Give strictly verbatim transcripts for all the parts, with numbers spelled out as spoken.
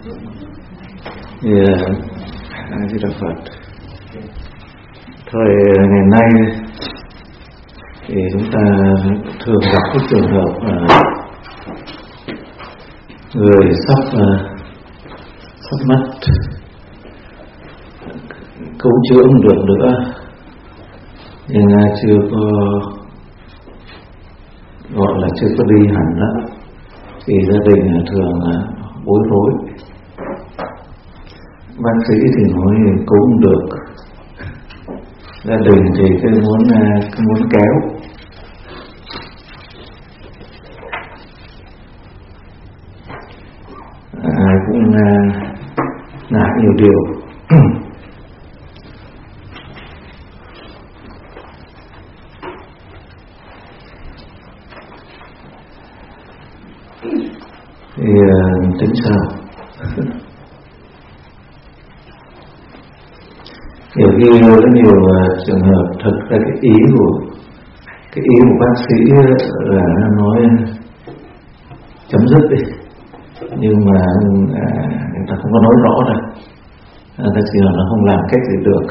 Yeah, A Di Đà Phật. Thời ngày nay thì chúng ta thường gặp cái trường hợp là người sắp sắp mất, cứu chữa không được nữa, nhưng chưa có gọi là chưa có đi hẳn đó, thì gia đình thường bối rối. Bác sĩ thì nói cứu không được, gia đình thì cứ muốn cứ muốn kéo. Ai cũng ngại nhiều điều. Thì tính sao? Nhiều khi có nhiều trường hợp thật ra cái ý của cái ý của bác sĩ là nói chấm dứt đi, nhưng mà người ta không có nói rõ đâu, người ta chỉ là nó không làm cách gì được.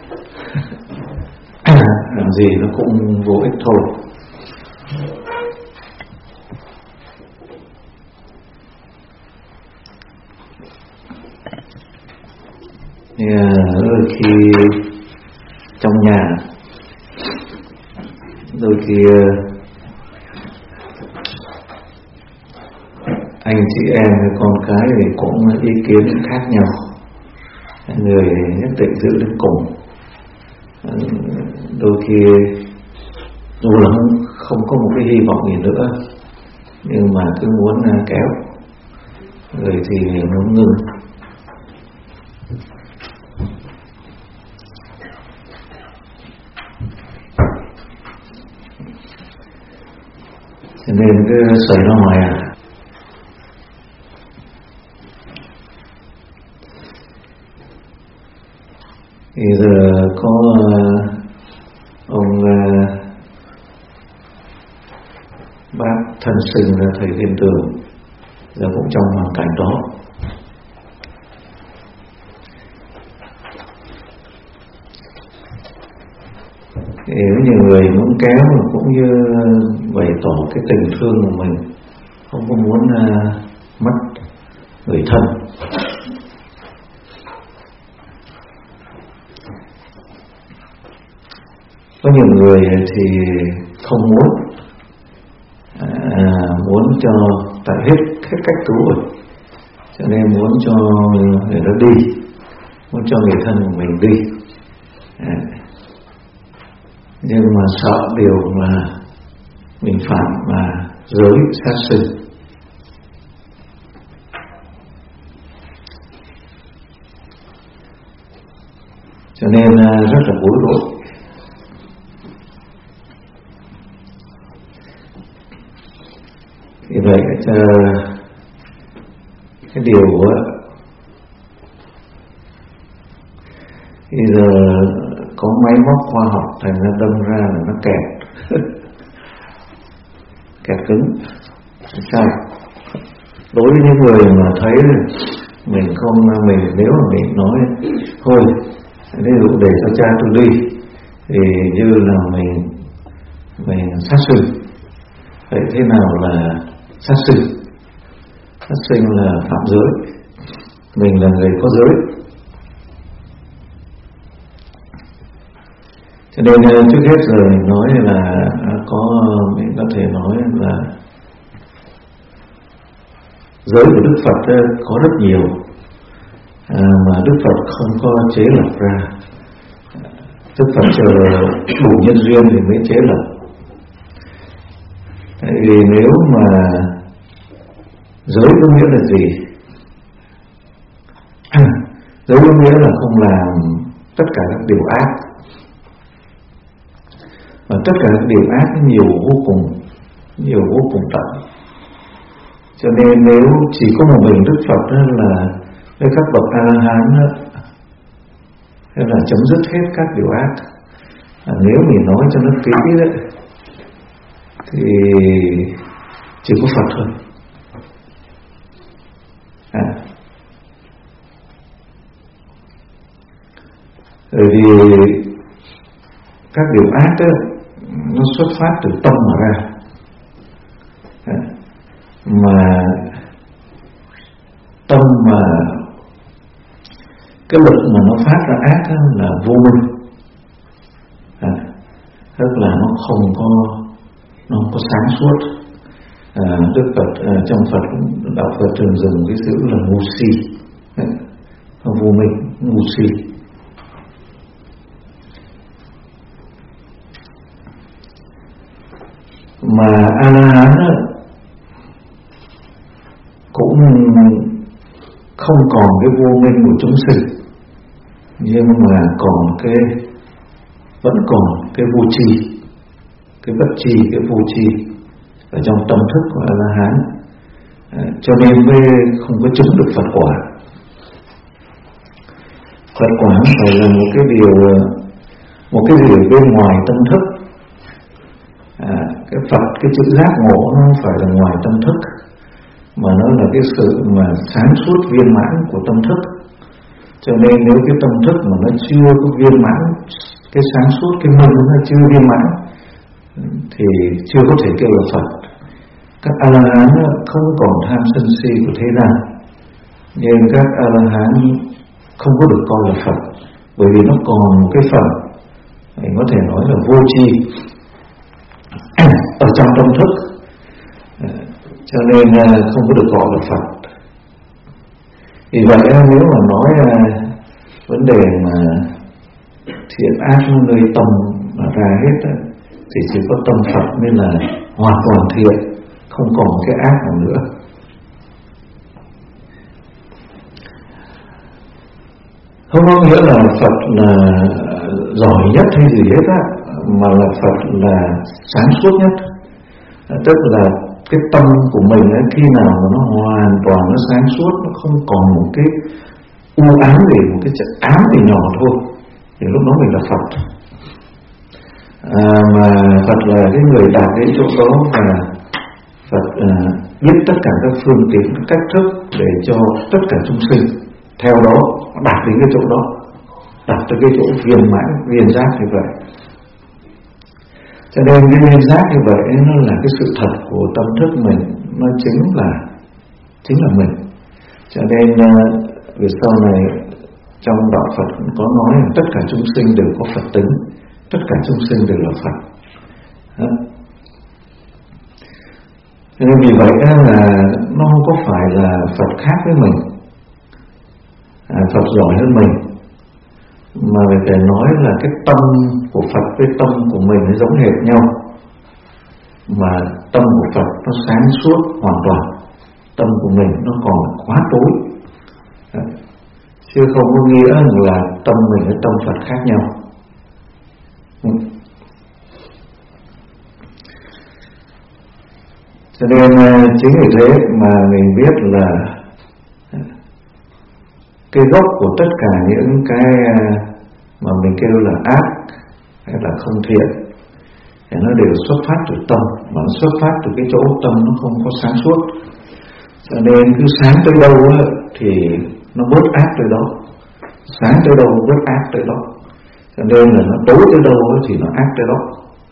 Làm gì nó cũng vô ích thôi. Thì đôi khi trong nhà, đôi khi anh chị em hay con cái thì cũng ý kiến khác nhau, người nhất định giữ đến cùng. Đôi khi dù là không, không có một cái hy vọng gì nữa, nhưng mà cứ muốn kéo, người thì muốn ngừng. Cho nên cứ xảy ra ngoài à. Thì giờ có ông bác thân sinh là thầy Thiên Tường, giờ cũng trong hoàn cảnh đó. Thì nhiều người muốn kéo cũng như bày tỏ cái tình thương của mình, không có muốn uh, mất người thân. Có nhiều người thì không muốn, à, muốn cho tại hết hết cách cứu rồi, cho nên muốn cho người đó đi, muốn cho người thân của mình đi. À, nhưng mà sợ điều là mình phạm mà giới sát sinh. Cho nên rất là bối rối. Vì vậy cái điều bây giờ có máy móc khoa học thành ra đâm ra là nó kẹt kẹt cứng. Sao? Đối với những người mà thấy mình không, mình nếu mà mình nói thôi ví dụ để cho cha tôi đi, thì như là mình mình sát sinh. Vậy thế nào là sát sinh? Sát sinh là phạm giới, mình là người có giới. Cho nên trước hết rồi mình nói là có, mình có thể nói là giới của Đức Phật có rất nhiều, à, mà Đức Phật không có chế lập ra. Đức Phật chờ đủ nhân duyên thì mới chế lập. Tại vì nếu mà giới có nghĩa là gì? Giới có nghĩa là không làm tất cả các điều ác. Và tất cả các điều ác nhiều vô cùng, nhiều vô cùng tận. Cho nên nếu chỉ có một mình Đức Phật đó là với các bậc A-la-hán đó, thế là chấm dứt hết các điều ác. À, nếu mình nói cho nó kỹ đấy, thì chỉ có Phật thôi. À, Bởi vì các điều ác đó, nó xuất phát từ tâm mà ra, mà tâm mà cái lực mà nó phát ra ác đó là vô minh, à, tức là nó không có nó không có sáng suốt. à, Đức Phật à, trong Phật đạo Phật thường dùng cái chữ là ngu si, à, vô minh, ngu si. Mà A-la-hán cũng không còn cái vô minh của chúng sinh, nhưng mà còn cái vẫn còn cái vô tri, cái bất tri, cái vô tri ở trong tâm thức của A-la-hán, à, cho nên mới không có chứng được Phật quả. Phật quả phải là một cái điều một cái gì bên ngoài tâm thức. à, cái Phật, cái chữ giác ngộ nó không phải là ngoài tâm thức, mà nó là cái sự mà sáng suốt viên mãn của tâm thức. Cho nên nếu cái tâm thức mà nó chưa có viên mãn, cái sáng suốt, cái minh nó chưa viên mãn, thì chưa có thể kêu là Phật. Các A-la-hán không còn tham sân si của thế gian, nhưng các A-la-hán không có được coi là Phật, bởi vì nó còn một cái phần mình có thể nói là vô tri ở trong tâm thức, cho nên không có được gọi là Phật. Vì vậy nếu mà nói vấn đề mà thiện ác nơi tâm mà ra hết thì chỉ có tâm Phật mới là hoàn toàn thiện, không còn cái ác nào nữa. Không có nghĩa là Phật là giỏi nhất hay gì hết á, mà là Phật là sáng suốt nhất. Tức là cái tâm của mình ấy, khi nào mà nó hoàn toàn nó sáng suốt, nó không còn một cái u ám gì, một cái chất ám gì nhỏ thôi, thì lúc đó mình là Phật. à, Mà Phật là cái người đạt đến chỗ đó, và Phật à, biết tất cả các phương tiện, các cách thức để cho tất cả chúng sinh theo đó đạt đến cái chỗ đó, đạt tới cái chỗ viên mãn, viên giác như vậy. Cho nên cái viên giác như vậy nó là cái sự thật của tâm thức mình, nó chính là chính là mình. Cho nên về sau này trong đạo Phật có nói là tất cả chúng sinh đều có Phật tính, tất cả chúng sinh đều là Phật. Đó. Cho nên vì vậy là nó không có phải là Phật khác với mình, à, Phật giỏi hơn mình, mà về phải nói là cái tâm của Phật với tâm của mình nó giống hệt nhau, mà tâm của Phật nó sáng suốt hoàn toàn, tâm của mình nó còn quá tối. Đấy. Chứ không có nghĩa là tâm mình với tâm Phật khác nhau. Cho nên chính vì thế mà mình biết là cái gốc của tất cả những cái mà mình kêu là ác hay là không thiện thì nó đều xuất phát từ tâm, mà nó xuất phát từ cái chỗ tâm nó không có sáng suốt. Cho nên cứ sáng tới đâu ấy, thì nó bớt ác tới đó, sáng tới đâu bớt ác tới đó. Cho nên là nó tối tới đâu ấy, thì nó ác tới đó.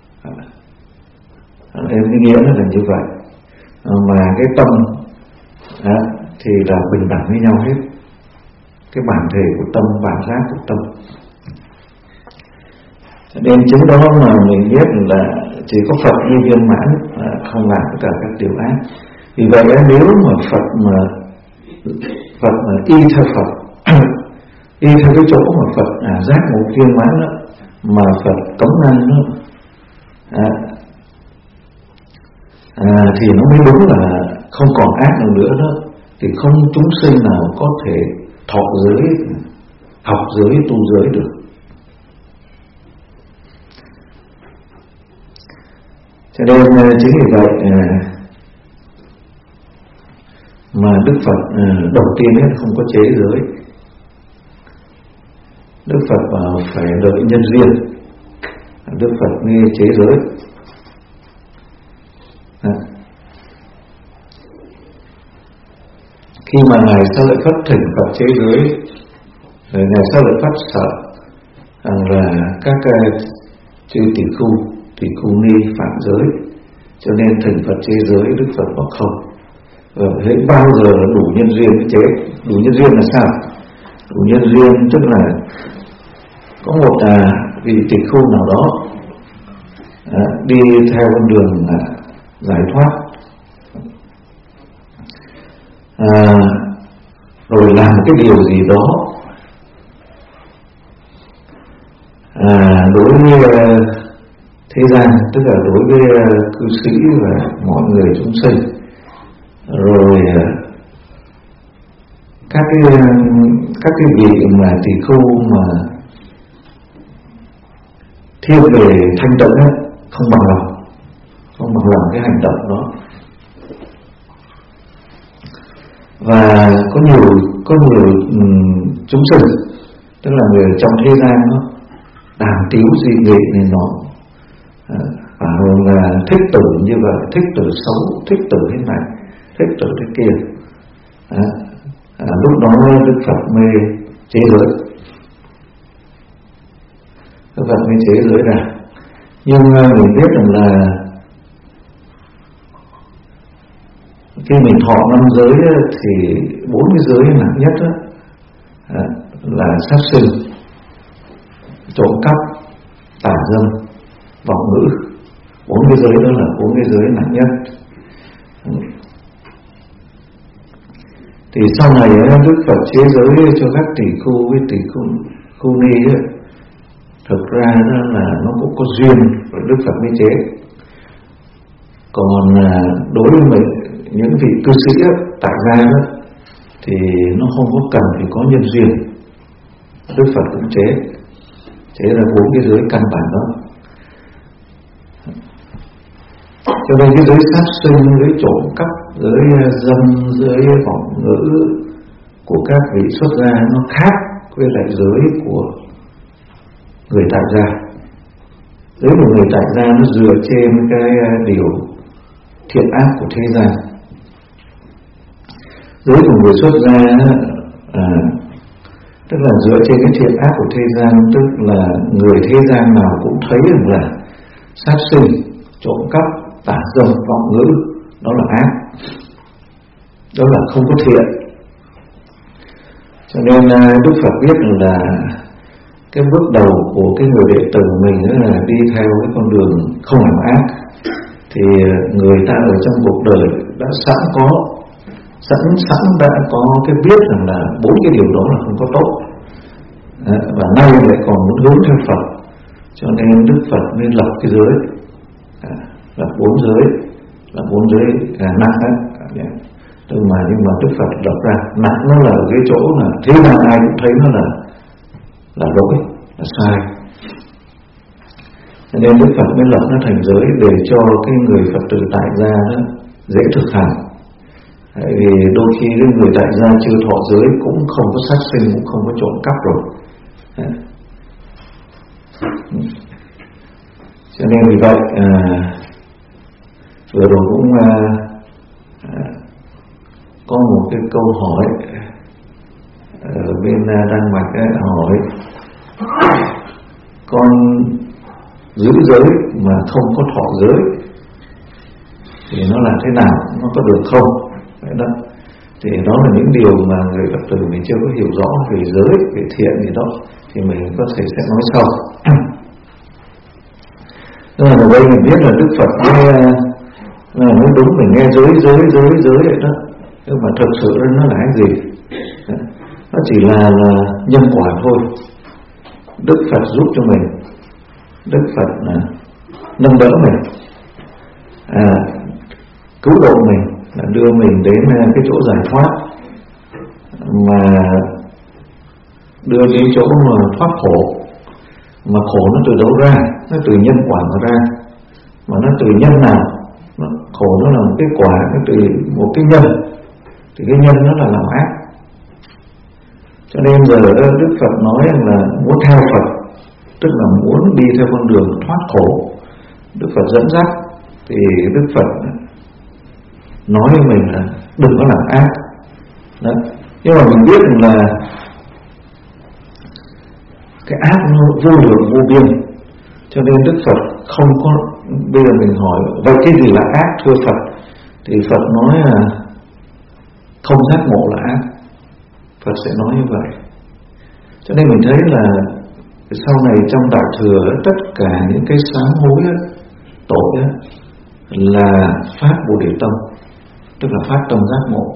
Em cái nghĩa nó là như vậy. Mà cái tâm đó, thì là bình đẳng với nhau hết, cái bản thể của tâm, bản giác của tâm. Cho nên chính đó mà mình biết là chỉ có Phật như viên mãn, không làm tất cả các điều ác. Vì vậy nếu mà Phật mà Phật mà y theo Phật y theo cái chỗ mà Phật à, giác một viên mãn đó, mà Phật cấm ngăn đó, à, à, thì nó mới đúng là không còn ác nào nữa đó. Thì không chúng sinh nào có thể thọ giới, học giới, tu giới được. Cho nên chính vì vậy mà Đức Phật đầu tiên không có chế giới. Đức Phật bảo phải đợi nhân duyên, Đức Phật mới chế giới. À. Khi mà Ngài Sa Lợi Phất thỉnh Phật chế giới, rồi Ngài Sa Lợi Phất sợ rằng là các chư tỷ khu, tỷ khu ni phạm giới, cho nên thành Phật chế giới. Đức Phật bảo không. Và thế bao giờ là đủ nhân duyên mới chế. Đủ nhân duyên là sao? Đủ nhân duyên tức là có một à, vị tỷ khu nào đó à, đi theo con đường à, giải thoát, à, rồi làm cái điều gì đó à, đối với uh, thế gian, tức là đối với uh, cư sĩ và mọi người chúng sinh, rồi uh, các cái uh, các cái vị mà tỷ khu mà thiên về thanh tịnh ấy, không bằng lòng, không bằng lòng cái hành động đó. Và có nhiều có nhiều um, chúng sinh, tức là người trong thế gian đó, đàm tiếu dị nghị này nọ, à, và là thích tử như vậy, thích tử xấu, thích tử thế này, thích tử thế kia. À, à, lúc đó Đức Phật mới chế giới, Đức Phật mới chế giới ra. Nhưng mình biết rằng là khi mình thọ năm giới thì bốn cái giới nặng nhất đó, à, là sát sinh, trộm cắp, tà dâm, vọng ngữ. Bốn cái giới đó là bốn cái giới nặng nhất. Thì sau này Đức Phật chế giới cho các tỷ khu với tỷ khu, khu ni ấy, thực ra đó là nó cũng có duyên với Đức Phật mới chế. Còn đối với mình, những vị cư sĩ ấy, tại gia đó, thì nó không có cần phải có nhân duyên. Đức Phật cũng chế chế là bốn cái giới căn bản đó. Cho nên cái giới sát sinh, giới trộm cắp, giới dâm, giới vọng ngữ của các vị xuất gia nó khác với lại giới của người tại gia. Giới của người tại gia nó dựa trên cái điều thiện ác của thế gian. Giới của người xuất gia à, tức là dựa trên cái thiện ác của thế gian, tức là người thế gian nào cũng thấy rằng là sát sinh, trộm cắp, tà dâm, vọng ngữ đó là ác, đó là không có thiện. Cho nên Đức Phật biết là cái bước đầu của cái người đệ tử mình là đi theo cái con đường không làm ác, thì người ta ở trong cuộc đời đã sẵn có sẵn sẵn đã có cái biết rằng là bốn cái điều đó là không có tốt, và nay lại còn muốn hướng theo Phật, cho nên Đức Phật mới lập cái giới, lập bốn giới, lập bốn giới nặng ấy. Nhưng mà nhưng mà Đức Phật lập ra nặng nó là ở cái chỗ là thế nào ai cũng thấy nó là là lỗi, là sai. Cho nên Đức Phật mới lập nó thành giới để cho cái người Phật tử tại gia đó dễ thực hành. Tại vì đôi khi cái người tại gia chưa thọ giới cũng không có sát sinh, cũng không có trộm cắp rồi. Cho nên vì vậy à, vừa rồi cũng à, à, có một cái câu hỏi ở bên Đan Mạch ấy, hỏi con giữ giới mà không có thọ giới thì nó là thế nào, nó có được không? Vậy đó. Thì đó là những điều mà người Phật tử mình chưa có hiểu rõ về giới, về thiện gì đó, thì mình có thể sẽ nói sau. Nên là ở đây mình biết là Đức Phật nghe nói đúng, mình nghe giới giới giới giới vậy đó, nhưng mà thực sự nó là cái gì? Nó chỉ là, là nhân quả thôi. Đức Phật giúp cho mình, Đức Phật là nâng đỡ mình, à, cứu độ mình, là đưa mình đến cái chỗ giải thoát, mà đưa đến chỗ mà thoát khổ. Mà khổ nó từ đâu ra? Nó từ nhân quả mà ra. Mà nó từ nhân nào? Nó, khổ nó là một cái quả, nó từ một cái nhân. Thì cái nhân nó là làm ác. Cho nên giờ Đức Phật nói là muốn theo Phật, tức là muốn đi theo con đường thoát khổ, Đức Phật dẫn dắt, thì Đức Phật nói với mình là đừng có làm ác. Đó. Nhưng mà mình biết rằng là cái ác nó vô lượng vô biên. Cho nên Đức Phật không có, bây giờ mình hỏi vậy cái gì là ác thưa Phật, thì Phật nói là không giác ngộ là ác. Phật sẽ nói như vậy. Cho nên mình thấy là sau này trong Đại Thừa tất cả những cái sám hối ấy, tội ấy, là phát Bồ Đề tâm, tức là phát tâm giác ngộ.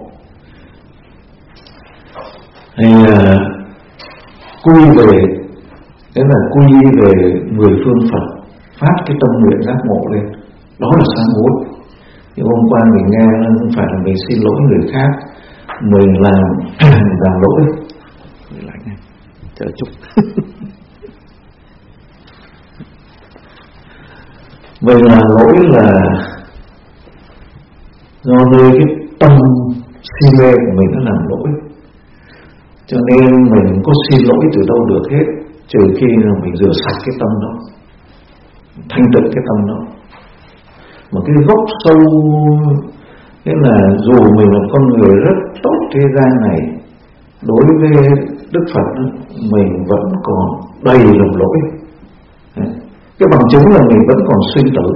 Hay là quy về, thế là quy về mười phương Phật, phát cái tâm nguyện giác ngộ lên, đó là sám hối. Nhưng hôm qua mình nghe không phải là mình xin lỗi người khác, mình làm mình làm lỗi. Lạnh này, chờ chút. Mình làm lỗi là do nơi cái tâm si mê của mình nó làm lỗi, cho nên mình có xin lỗi từ đâu được hết, trừ khi là mình rửa sạch cái tâm đó, thanh tịnh cái tâm đó. Mà cái gốc sâu, nghĩa là dù mình là con người rất tốt thế gian này, đối với Đức Phật mình vẫn còn đầy lầm lỗi. Cái bằng chứng là mình vẫn còn sinh tử,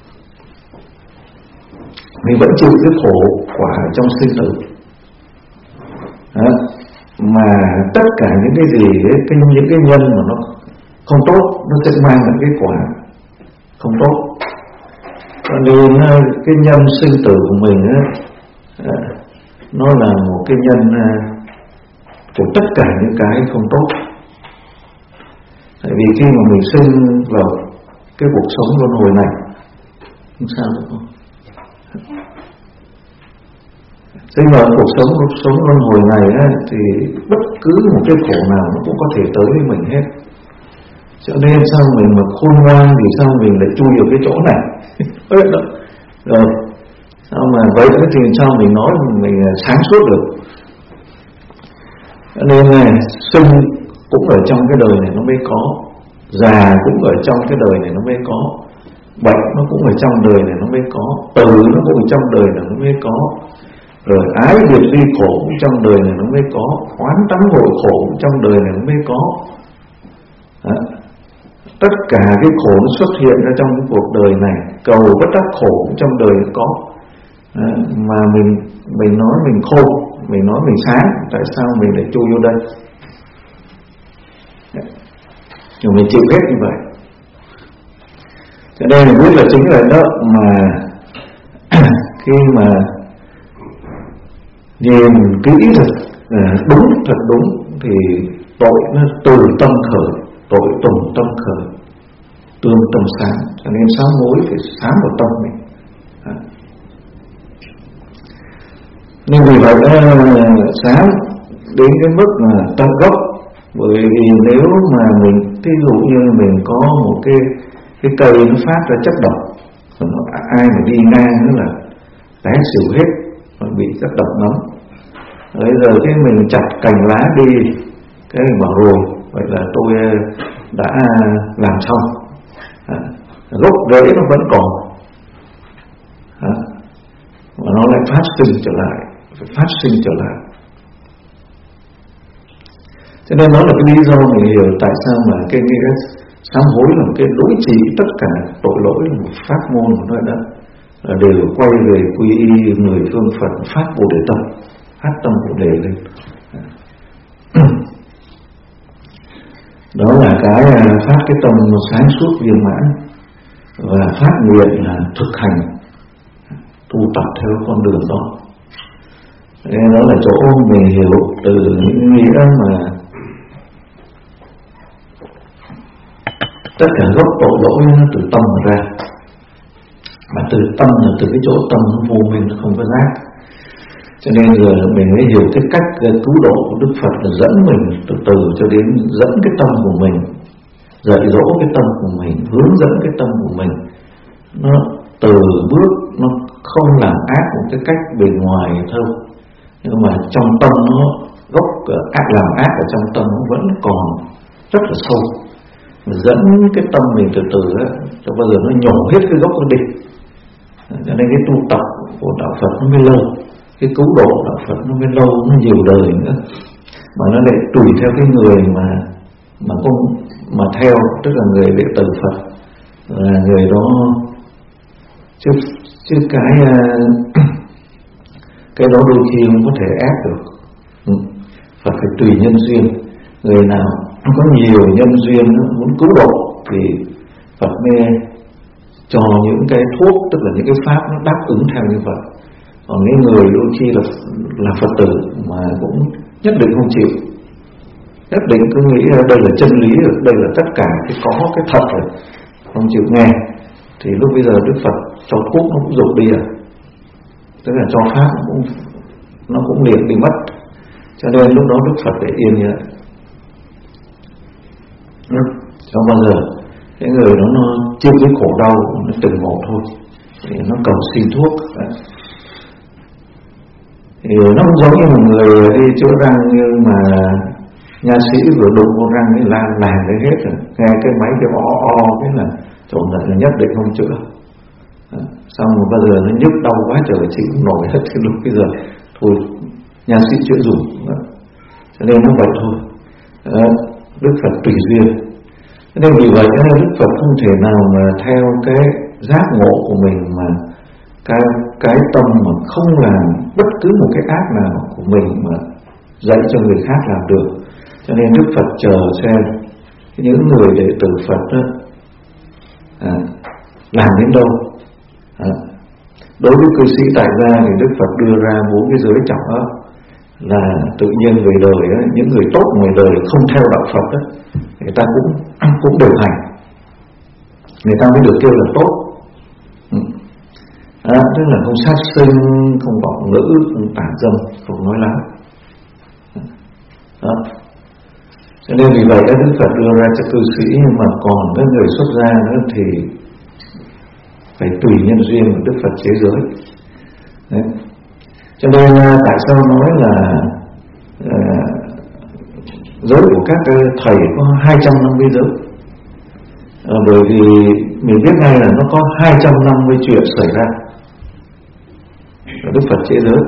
mình vẫn chịu cái khổ quả trong sinh tử. Đó. Mà tất cả những cái gì ấy, cái, những cái nhân mà nó không tốt, nó sẽ mang lại cái quả không tốt. Cho nên cái nhân sinh tử của mình ấy, nó là một cái nhân của tất cả những cái không tốt. Tại vì khi mà mình sinh vào cái cuộc sống luân hồi này, không sao được không? Sinh vào cuộc sống cuộc sống luân hồi này ấy, thì bất cứ một cái khổ nào nó cũng có thể tới với mình hết. Cho nên sao mình mà khôn ngoan thì sao mình lại chui vào cái chỗ này? Rồi sao mà vậy thì sao mình nói mình sáng suốt được? Cho nên này, sinh cũng ở trong cái đời này nó mới có, già cũng ở trong cái đời này nó mới có, bệnh nó cũng ở trong đời này nó mới có, tử nó cũng ở trong đời này nó mới có, rồi ái biệt ly khổ cũng trong đời này nó mới có, oán tắng hội khổ cũng trong đời này nó mới có. Đó. Tất cả cái khổ nó xuất hiện ra trong cái cuộc đời này, cầu bất đắc khổ cũng trong đời nó có. Đó. Mà mình mình nói mình khôn, mình nói mình sáng, tại sao mình lại chui vô đây? Nhưng mình chịu hết như vậy. Cho nên mình biết là chính là đó mà khi mà nhìn kỹ thật đúng thật đúng thì tội nó từ tâm khởi, tội tùng tâm khởi, tương tâm sáng. Cho nên sám hối phải sáng vào tâm mình. À. Nhưng vì vậy sáng đến cái mức mà tận gốc. Bởi vì nếu mà mình, ví dụ như mình có một cái cái cây nó phát ra chất độc, ai mà đi ngang nữa là té xỉu hết, mà bị chất độc nóng. Bây giờ cái mình chặt cành lá đi, cái mình bảo rồi, vậy là tôi đã làm xong. À, gốc rễ nó vẫn còn, à, và nó lại phát sinh trở lại, phải phát sinh trở lại. Cho nên đó là cái lý do mình hiểu tại sao mà cái, cái, cái sám hối là cái đối trị tất cả tội lỗi, là một pháp môn của nó đó, là đều quay về quy y mười phương Phật, phát Bồ Đề tâm, phát tâm Bồ Đề lên. Đó là cái phát cái tâm sáng suốt viên mãn, và phát nguyện là thực hành tu tập theo con đường đó. Nên đó là chỗ mình hiểu từ những nghĩa mà tất cả gốc tội lỗi nó từ tâm mà ra, mà từ tâm là từ cái chỗ tâm nó vô minh, nó không có giác. Cho nên giờ mình mới hiểu cái cách cứu độ của Đức Phật là dẫn mình từ từ cho đến dẫn cái tâm của mình, dạy dỗ cái tâm của mình, hướng dẫn cái tâm của mình, nó từ bước nó không làm ác một cái cách bề ngoài thôi, nhưng mà trong tâm nó gốc ác làm ác ở trong tâm nó vẫn còn rất là sâu. Dẫn cái tâm mình từ từ đó, cho bao giờ nó nhổ hết cái gốc nó đi. Cho nên cái tu tập của đạo Phật nó mới lâu, cái cứu độ đạo Phật nó mới lâu, nó nhiều đời nữa. Mà nó lại tùy theo cái người mà mà có mà theo, tức là người đệ tử Phật, là người đó chứ chứ cái cái đó đôi khi không có thể ép được. Phật phải tùy nhân duyên. Người nào có nhiều nhân duyên muốn cứu độ thì Phật mới cho những cái thuốc, tức là những cái pháp nó đáp ứng theo như vậy. Còn những người đôi khi là là Phật tử mà cũng nhất định không chịu, nhất định cứ nghĩ là đây là chân lý rồi, đây là tất cả cái có cái thật rồi, không chịu nghe, thì lúc bây giờ Đức Phật cho thuốc nó cũng rụt đi à, tức là cho pháp nó cũng nó cũng liền bị mất. Cho nên lúc đó Đức Phật để yên như vậy, không bao giờ cái người đó nó chịu cái khổ đau nó từng một thôi thì nó cầu xin thuốc. Thì nó cũng giống như một người đi chữa răng, nhưng mà nha sĩ vừa đụng con răng ấy lan làng cái hết rồi, nghe cái máy cái o o cái là trộn lại là nhất định không chữa. Xong rồi bao giờ nó nhức đau quá trời chịu không nổi hết, thì lúc bây giờ thôi nha sĩ chữa dùng. Cho nên nó vậy thôi. Đức Phật tùy duyên. Nên vì vậy cho nên Đức Phật không thể nào mà theo cái giác ngộ của mình mà cái cái tâm mà không làm bất cứ một cái ác nào của mình mà dạy cho người khác làm được. Cho nên Đức Phật chờ xem những người đệ tử Phật đó, à, làm đến đâu. À, đối với cư sĩ tại gia thì Đức Phật đưa ra bốn cái giới trọng đó, là tự nhiên người đời đó, những người tốt người đời không theo đạo Phật đó, người ta cũng cũng đều hành, người ta mới được kêu là tốt. À, tức là không sát sinh, không vọng ngữ, không tà dâm, không nói láo. Đó. Cho nên vì vậy Đức Phật đưa ra cho cư sĩ, nhưng mà còn với người xuất gia nữa thì phải tùy nhân duyên của Đức Phật chế giới. Đấy. Cho nên tại sao nói là uh, giới của các thầy có hai trăm năm mươi giới? À, bởi vì mình biết ngay là nó có hai trăm năm mươi chuyện xảy ra và Đức Phật chế giới,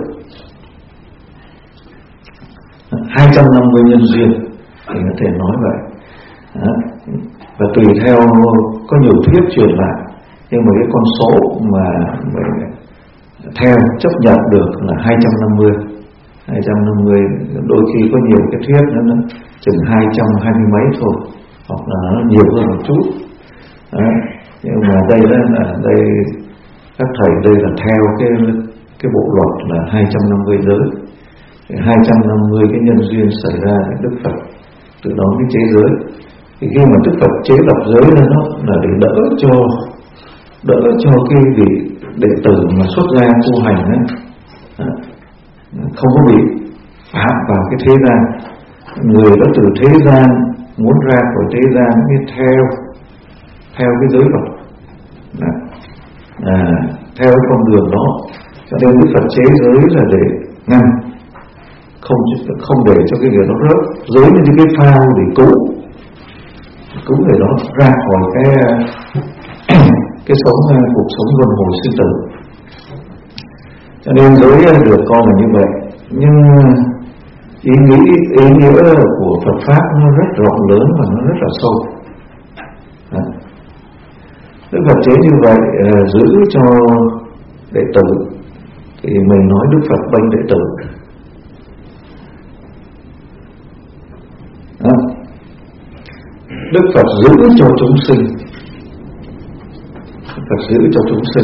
hai trăm năm mươi nhân duyên thì có thể nói vậy. Đó. Và tùy theo có nhiều thuyết truyền lại, nhưng mà cái con số mà mình theo chấp nhận được là hai trăm năm mươi. hai trăm năm mươi, đôi khi có nhiều cái thuyết nữa, nó chừng hai trăm hai mươi mấy thôi, hoặc là nó nhiều hơn một chút. Đó. Nhưng mà đây đó là đây các thầy đây là theo cái cái bộ luật là hai trăm năm mươi giới, hai trăm năm mươi cái nhân duyên xảy ra thì Đức Phật từ đó mới chế giới. Thì khi mà Đức Phật chế lập giới lên đó là để đỡ cho đỡ cho cái vị đệ tử mà xuất gia tu hành ấy, không có bị phạm vào cái thế gian. Người đó từ thế gian muốn ra khỏi thế gian mới theo theo cái giới luật, à, theo cái con đường đó. Cho nên Đức Phật chế giới là để ngăn, không không để cho cái người đó rớt. Giới như cái phao để cứu cứu người đó ra khỏi cái cái sống cuộc sống luân hồi sinh tử. Cho nên giới được coi là như vậy. Nhưng ý nghĩ ý nghĩa của Phật pháp nó rất rộng lớn và nó rất là sâu. Đó. Đức Phật chế như vậy là giữ cho đệ tử, thì mình nói Đức Phật bênh đệ tử. Đó. Đức Phật giữ cho chúng sinh, Đức Phật giữ cho chúng sinh.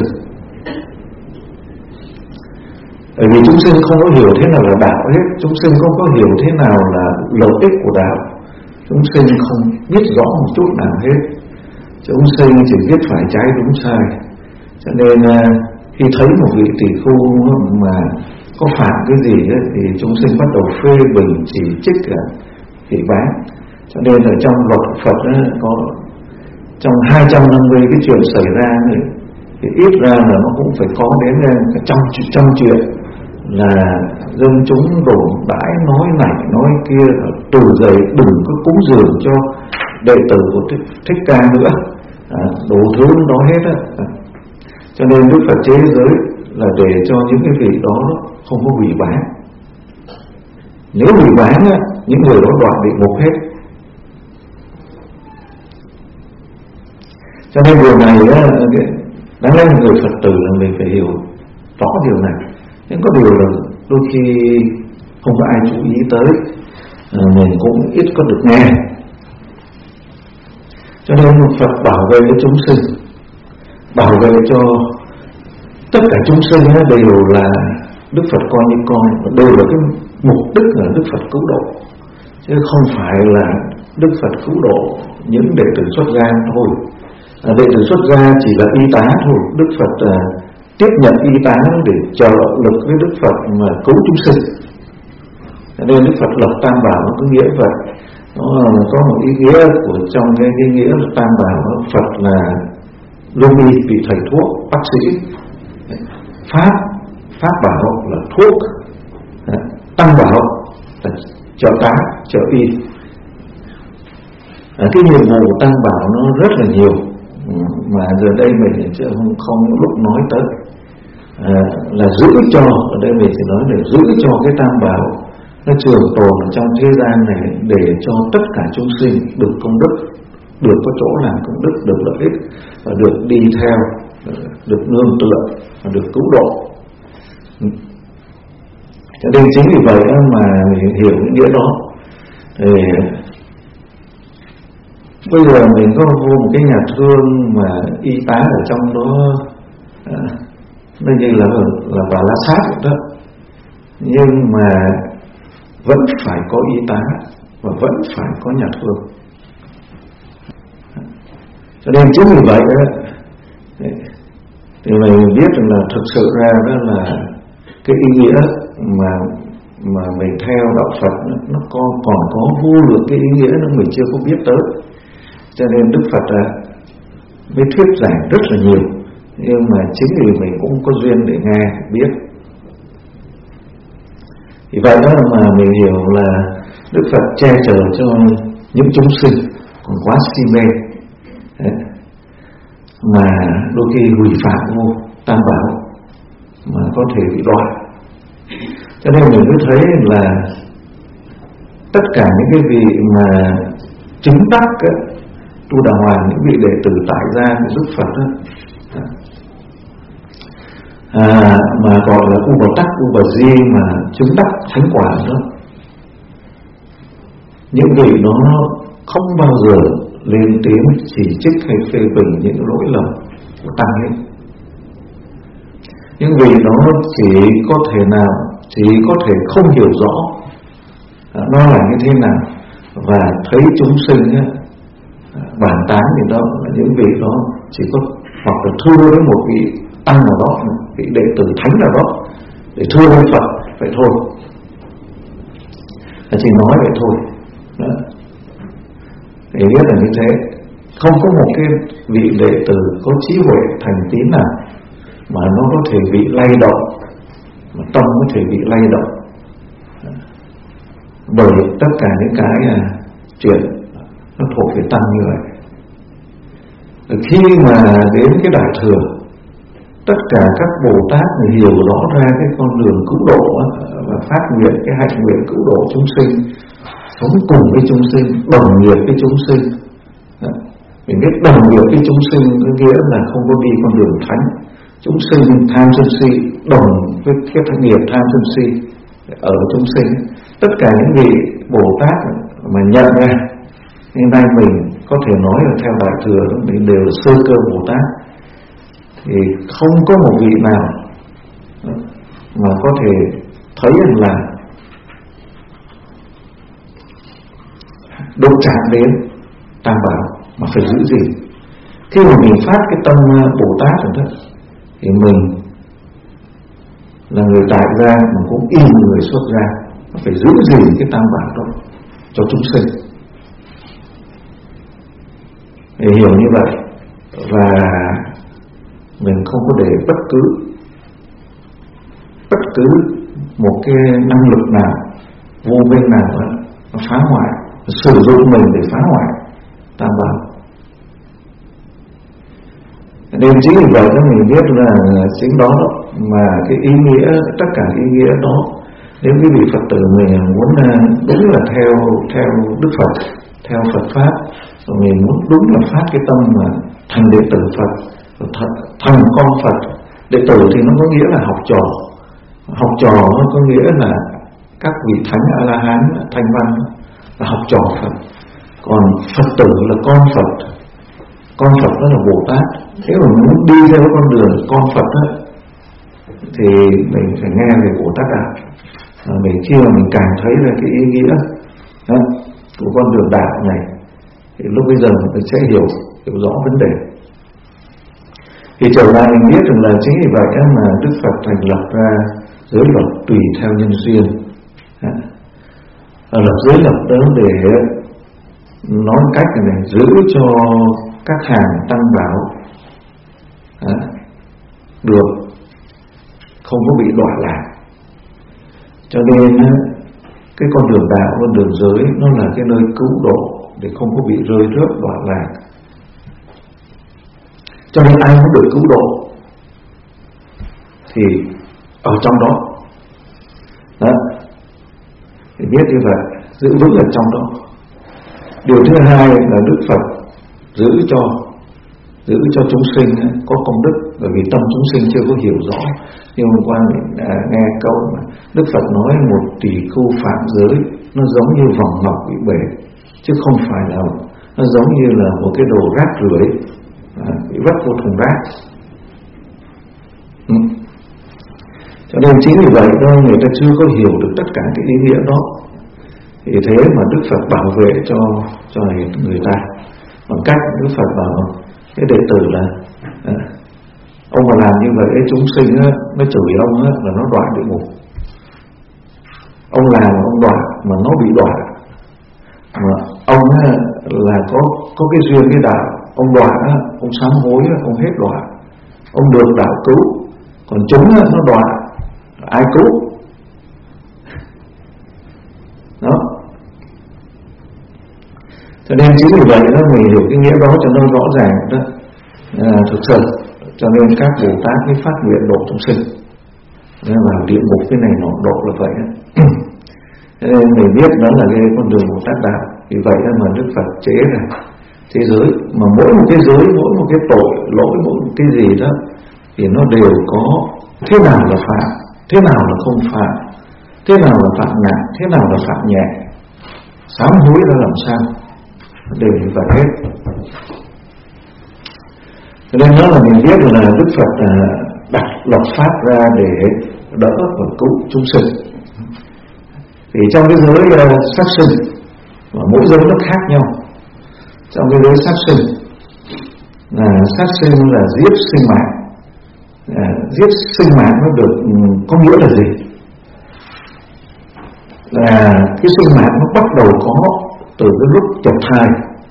Bởi vì chúng sinh không có hiểu thế nào là đạo hết, chúng sinh không có hiểu thế nào là lợi ích của đạo, chúng sinh không biết rõ một chút nào hết, chúng sinh chỉ biết phải trái đúng sai. Cho nên khi thấy một vị tỷ phu mà có phạm cái gì ấy, thì chúng sinh bắt đầu phê bình chỉ trích cả phỉ báng. Cho nên ở trong luật Phật ấy, có trong hai trăm năm mươi cái chuyện xảy ra này, thì ít ra là nó cũng phải có đến trăm trăm chuyện là dân chúng đổ đãi nói này nói kia, từ dậy đừng có cúng dường cho đệ tử của Thích, Thích Ca nữa, à, đủ thứ đó hết á. À. Cho nên Đức Phật chế giới là để cho những cái vị đó không có hủy bán. Nếu hủy bán á, những người đó đoạn địa ngục hết. Cho nên điều này á, đáng lẽ người Phật tử là mình phải hiểu rõ điều này. Nhưng có điều là đôi khi không có ai chú ý tới, à, mình cũng ít có được nghe. Cho nên Phật bảo vệ cho chúng sinh, bảo vệ cho tất cả chúng sinh đều là Đức Phật coi như con, đều là cái mục đích là Đức Phật cứu độ, chứ không phải là Đức Phật cứu độ những đệ tử xuất gia thôi. À, đệ tử xuất gia chỉ là y tá thôi. Đức Phật à, tiếp nhận y tá để trợ lực với Đức Phật mà cứu chúng sinh. Cho nên Đức Phật lập Tam Bảo nó có nghĩa vậy. Nó có một ý nghĩa của trong cái ý nghĩa là Tam Bảo, Phật là lương y, vị thầy thuốc, bác sĩ. Pháp, Pháp Bảo là thuốc. Tăng Bảo là trợ tá, trợ y. À, cái nhiệm vụ của Tăng Bảo nó rất là nhiều, mà giờ đây mình chưa không, không lúc nói tới. À, là giữ cho, ở đây mình chỉ nói để giữ cho cái Tam Bảo nó trường tồn ở trong thế gian này, để cho tất cả chúng sinh được công đức, được có chỗ làm công đức, được lợi ích, và được đi theo, được nương tựa, và được cứu độ. Cho nên chính vì vậy mà mình hiểu cái nghĩa đó. Thì bây giờ mình có vô một cái nhà thương mà y tá ở trong đó, à, nó như là là bà la sát đó, nhưng mà vẫn phải có y tá và vẫn phải có nhà thương. Cho nên chính vì vậy đó, thì mình biết rằng là thực sự ra đó là cái ý nghĩa mà mà mình theo đạo Phật nó, nó còn còn có vô lượng cái ý nghĩa nó mình chưa có biết tới. Cho nên Đức Phật à, mới thuyết giảng rất là nhiều, nhưng mà chính vì mình cũng có duyên để nghe biết. Vì vậy đó mà mình hiểu là Đức Phật che chở cho những chúng sinh còn quá si mê. Đấy. Mà đôi khi hủy phạm vô Tam Bảo mà có thể bị đọa. Cho nên mình mới thấy là tất cả những cái vị mà chứng đắc Tu Đà Hoàng, những vị đệ tử tại gia của Đức Phật đó, à, mà gọi là U Bồ Tát, U Bà Di mà chứng đắc thánh quả đó, những vị đó không bao giờ lên tiếng chỉ trích hay phê bình những lỗi lầm của tăng hết. Những vị đó chỉ có thể nào, chỉ có thể không hiểu rõ à, nó là như thế nào, và thấy chúng sinh á, bàn tán gì đó, những vị đó chỉ có hoặc là thưa với một vị tăng nào đó, vị đệ tử thánh nào đó để thưa với Phật vậy thôi, là chỉ nói vậy thôi đó. Để biết là như thế, không có một cái vị đệ tử có trí huệ thành tín nào mà nó có thể bị lay động, mà tâm có thể bị lay động bởi tất cả những cái à, chuyện nó thuộc về tăng như vậy. Khi mà đến cái Đại Thừa, tất cả các Bồ Tát hiểu rõ ra cái con đường cứu độ và phát nguyện cái hạnh nguyện cứu độ chúng sinh, sống cùng với chúng sinh, đồng nghiệp với chúng sinh. Mình biết đồng nghiệp với chúng sinh có nghĩa là không có đi con đường thánh. Chúng sinh tham sân si đồng với cái thân nghiệp tham sân si ở chúng sinh. Tất cả những vị Bồ Tát mà nhận ra, hiện nay mình có thể nói là theo Đại Thừa mình đều là sơ cơ Bồ Tát, thì không có một vị nào mà có thể thấy rằng là đụng chạm đến Tam Bảo mà phải giữ gìn. Khi mà mình phát cái tâm Bồ Tát rồi đó, thì mình là người tại gia mà cũng y người xuất gia, phải giữ gìn cái Tam Bảo đó cho chúng sinh. Để hiểu như vậy, và mình không có để bất cứ bất cứ một cái năng lực nào vô bên nào đó nó phá hoại, sử dụng mình để phá hoại Tam Bảo. Nên chính vì vậy đó mình biết là chính đó mà cái ý nghĩa, tất cả ý nghĩa đó, nếu quý vị Phật tử mình muốn đúng là theo theo Đức Phật, theo Phật pháp, Rồi mình muốn đúng là phát cái tâm mà thành đệ tử Phật, thành con Phật. Đệ tử thì nó có nghĩa là học trò, học trò nó có nghĩa là các vị thánh A La Hán, Thanh Văn là học trò Phật. Còn Phật tử là con Phật, con Phật đó là Bồ Tát. Nếu mà muốn đi theo con đường con Phật đó, thì mình phải nghe về Bồ Tát Đạo. À, mình khi mà mình càng thấy ra cái ý nghĩa đó, của con đường đạo này, thì lúc bây giờ mình sẽ hiểu hiểu rõ vấn đề. Thì trở lại mình biết rằng là chính vì vậy mà Đức Phật thành lập ra giới luật tùy theo nhân duyên. À, lập giới luật đó để nói cách này giữ cho các hàng tăng bảo à, được không có bị đọa lạc. Cho nên cái con đường đạo, con đường giới nó là cái nơi cứu độ để không có bị rơi rớt đọa lạc. Cho nên ai muốn được cứu độ thì ở trong đó, đó thì biết như vậy, giữ vững ở trong đó. Điều thứ hai là Đức Phật giữ cho giữ cho chúng sinh có công đức, bởi vì tâm chúng sinh chưa có hiểu rõ. Nhưng hôm qua mình đã nghe câu mà Đức Phật nói một tỷ khu phạm giới nó giống như vòng ngọc bị bể, chứ không phải là nó giống như là một cái đồ rác rưởi à, bị vứt vô thùng rác. Ừ. Cho nên chính vì vậy đó, người ta chưa có hiểu được tất cả cái ý nghĩa đó. Vì thế mà Đức Phật bảo vệ cho cho người ta bằng cách Đức Phật bảo cái đệ tử là à, ông mà làm như vậy chúng sinh á, nó chửi ông á, là nó đọa địa ngục. Ông làm ông đọa mà nó bị đọa. Mà ông á, là có có cái duyên cái đạo, ông đọa á, ông sám hối á, ông hết đọa, ông được đạo cứu. Còn chúng á, nó đọa ai cứu? Đó. Cho nên chính vì vậy đó, mình hiểu cái nghĩa đó cho nó rõ ràng đó. À, thực sự cho nên các Bồ Tát mới phát nguyện độ chúng sinh vào địa ngục cái này nọ độ là vậy. Cho nên mình biết đó là cái con đường Bồ Tát đạo. Vì vậy mà Đức Phật chế ra thế giới, mà mỗi một cái giới, mỗi một cái tội lỗi, mỗi một cái gì đó thì nó đều có thế nào là phạm, thế nào là không phạm, thế nào là phạm nặng, thế nào là phạm nhẹ, sám hối ra làm sao, đều như vậy hết. Cho nên đó là mình biết là Đức Phật đặt luật pháp ra để đỡ và cứu chúng sinh. Thì trong cái giới uh, sát sinh, và mỗi giới nó khác nhau. Trong cái giới sát sinh là sát sinh là giết sinh mạng. À, giết sinh mạng nó được có nghĩa là gì? Là cái sinh mạng nó bắt đầu có từ cái lúc chập thai,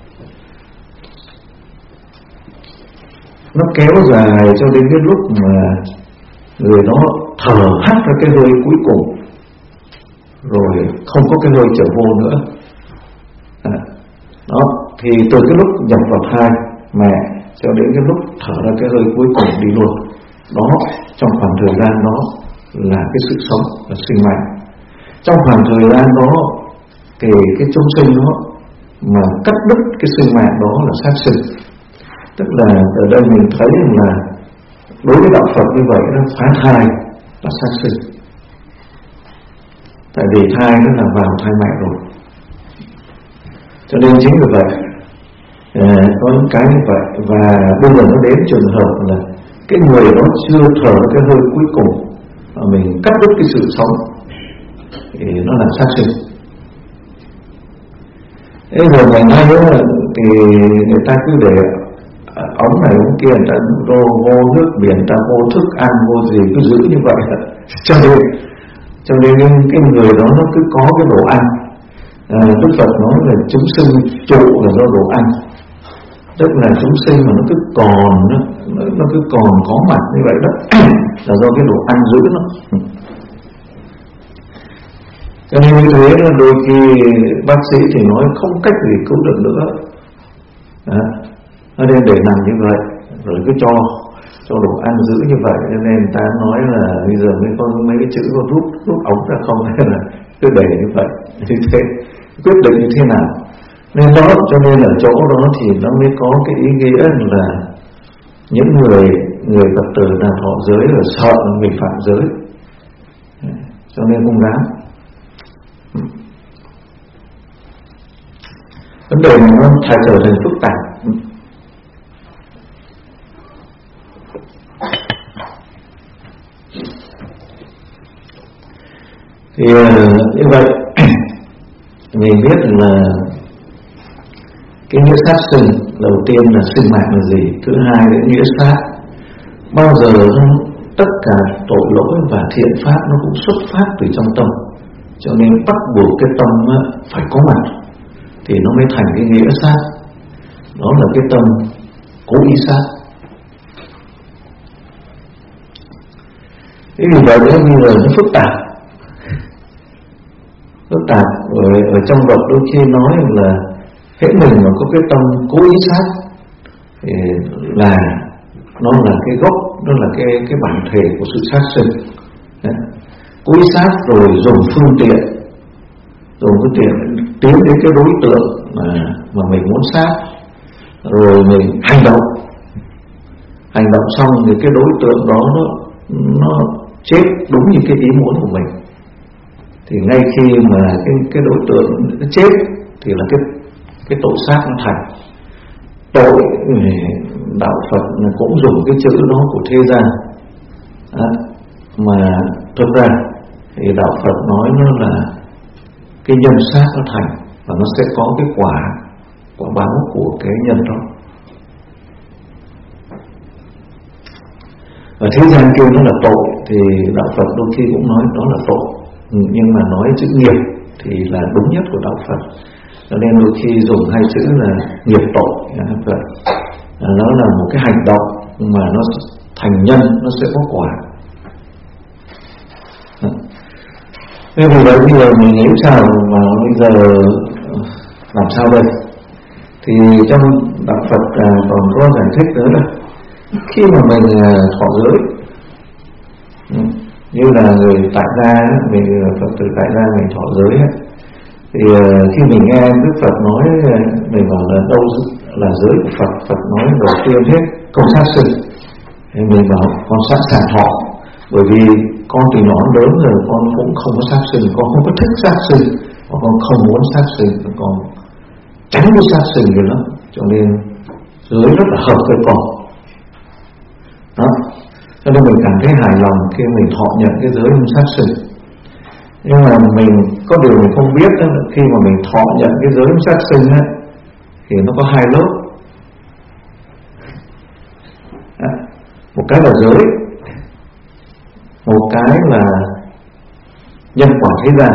nó kéo dài cho đến cái lúc mà người đó thở hắt ra cái hơi cuối cùng, rồi không có cái hơi trở vô nữa. À, đó thì từ cái lúc nhập vào thai mẹ cho đến cái lúc thở ra cái hơi cuối cùng đi luôn, đó trong khoảng thời gian đó là cái sự sống và sinh mạng. Trong khoảng thời gian đó thì cái chúng sinh đó mà cắt đứt cái sinh mạng đó là sát sinh. Tức là ở đây mình thấy là đối với đạo Phật như vậy đó, phá thai là sát sinh. Tại vì thai nó là vào thai mẹ rồi. Cho nên chính vì vậy à, có những cái như vậy. Và bây giờ nó đến trường hợp là cái người đó chưa thở cái hơi cuối cùng mà mình cắt đứt cái sự sống thì nó là sát sinh. Thế rồi ngày nay đó, thì người ta cứ để ống này ống kia, người ta vô, vô nước biển, người ta vô thức ăn, vô gì cứ giữ như vậy. Cho nên cho nên cái người đó nó cứ có cái đồ ăn. à, Đức Phật nói là chúng sinh trụ là do đồ ăn. Tức là chúng sinh mà nó cứ còn nó, nó cứ còn có mặt như vậy đó là do cái đồ ăn giữ nó. Cho nên như thế là đôi khi bác sĩ thì nói không cách gì cứu được nữa. Đó. Cho nên để làm như vậy rồi cứ cho cho đồ ăn giữ như vậy. Cho nên ta nói là bây giờ mới có mấy cái chữ có rút rút ống ra không, hay là cứ để như vậy. Như thế quyết định như thế nào? Nên đó, cho nên ở chỗ đó thì nó mới có cái ý nghĩa là những người người Phật tử nào thọ giới là sợ mình phạm giới, cho nên không dám. Vấn đề này nó thay trở thành phức tạp. Thì như vậy mình biết là cái nghĩa sát sinh đầu tiên là sinh mạng là gì, thứ hai là nghĩa sát. Bao giờ tất cả tội lỗi và thiện pháp nó cũng xuất phát từ trong tâm, cho nên bắt buộc cái tâm phải có mặt thì nó mới thành cái nghĩa sát. Đó là cái tâm cố ý sát. Thế vì vậy bây giờ nó phức tạp phức tạp ở, ở trong luật đôi khi nói là hễ mình mà có cái tâm cố ý sát thì là nó là cái gốc, nó là cái cái bản thể của sự sát sinh. Cố ý sát rồi dùng phương tiện, dùng phương tiện tiến đến cái đối tượng mà mà mình muốn sát, rồi mình hành động, hành động xong thì cái đối tượng đó nó nó chết đúng như cái ý muốn của mình. Thì ngay khi mà cái cái đối tượng nó chết thì là cái cái tội sát nó thành. Tội đạo Phật cũng dùng cái chữ đó của thế gian à, mà thực ra thì đạo Phật nói nó là cái nhân sát nó thành và nó sẽ có cái quả quả báo của cái nhân đó. Và thế gian kêu nó là tội thì đạo Phật đôi khi cũng nói đó là tội, nhưng mà nói chữ nghiệp thì là đúng nhất của đạo Phật, cho nên đôi khi dùng hai chữ là nghiệp tội. Vậy nó là một cái hành động mà nó thành nhân, nó sẽ có quả. Nên vì vậy bây giờ mình nghĩ sao mà bây giờ làm sao đây? Thì trong đạo Phật còn có giải thích nữa là khi mà mình thọ giới, như là người tại gia, mình Phật tử tại gia mình thọ giới ấy, thì khi mình nghe Đức Phật nói, mình bảo là đâu là giới của Phật, Phật nói đầu tiên hết không sát sinh, thì mình bảo con sẵn sàng thọ, bởi vì con từ nhỏ lớn rồi con cũng không có sát sinh, con không có thích sát sinh, và con không muốn sát sinh, con tránh cái sát sinh rồi lắm, cho nên giới rất là hợp với con. Đó, cho nên mình cảm thấy hài lòng khi mình thọ nhận cái giới không sát sinh. Nhưng mà mình có điều mình không biết đó, khi mà mình thọ nhận cái giới không sát sinh ấy, thì nó có hai lớp. Đó, một cái là giới, một cái là nhân quả thế gian.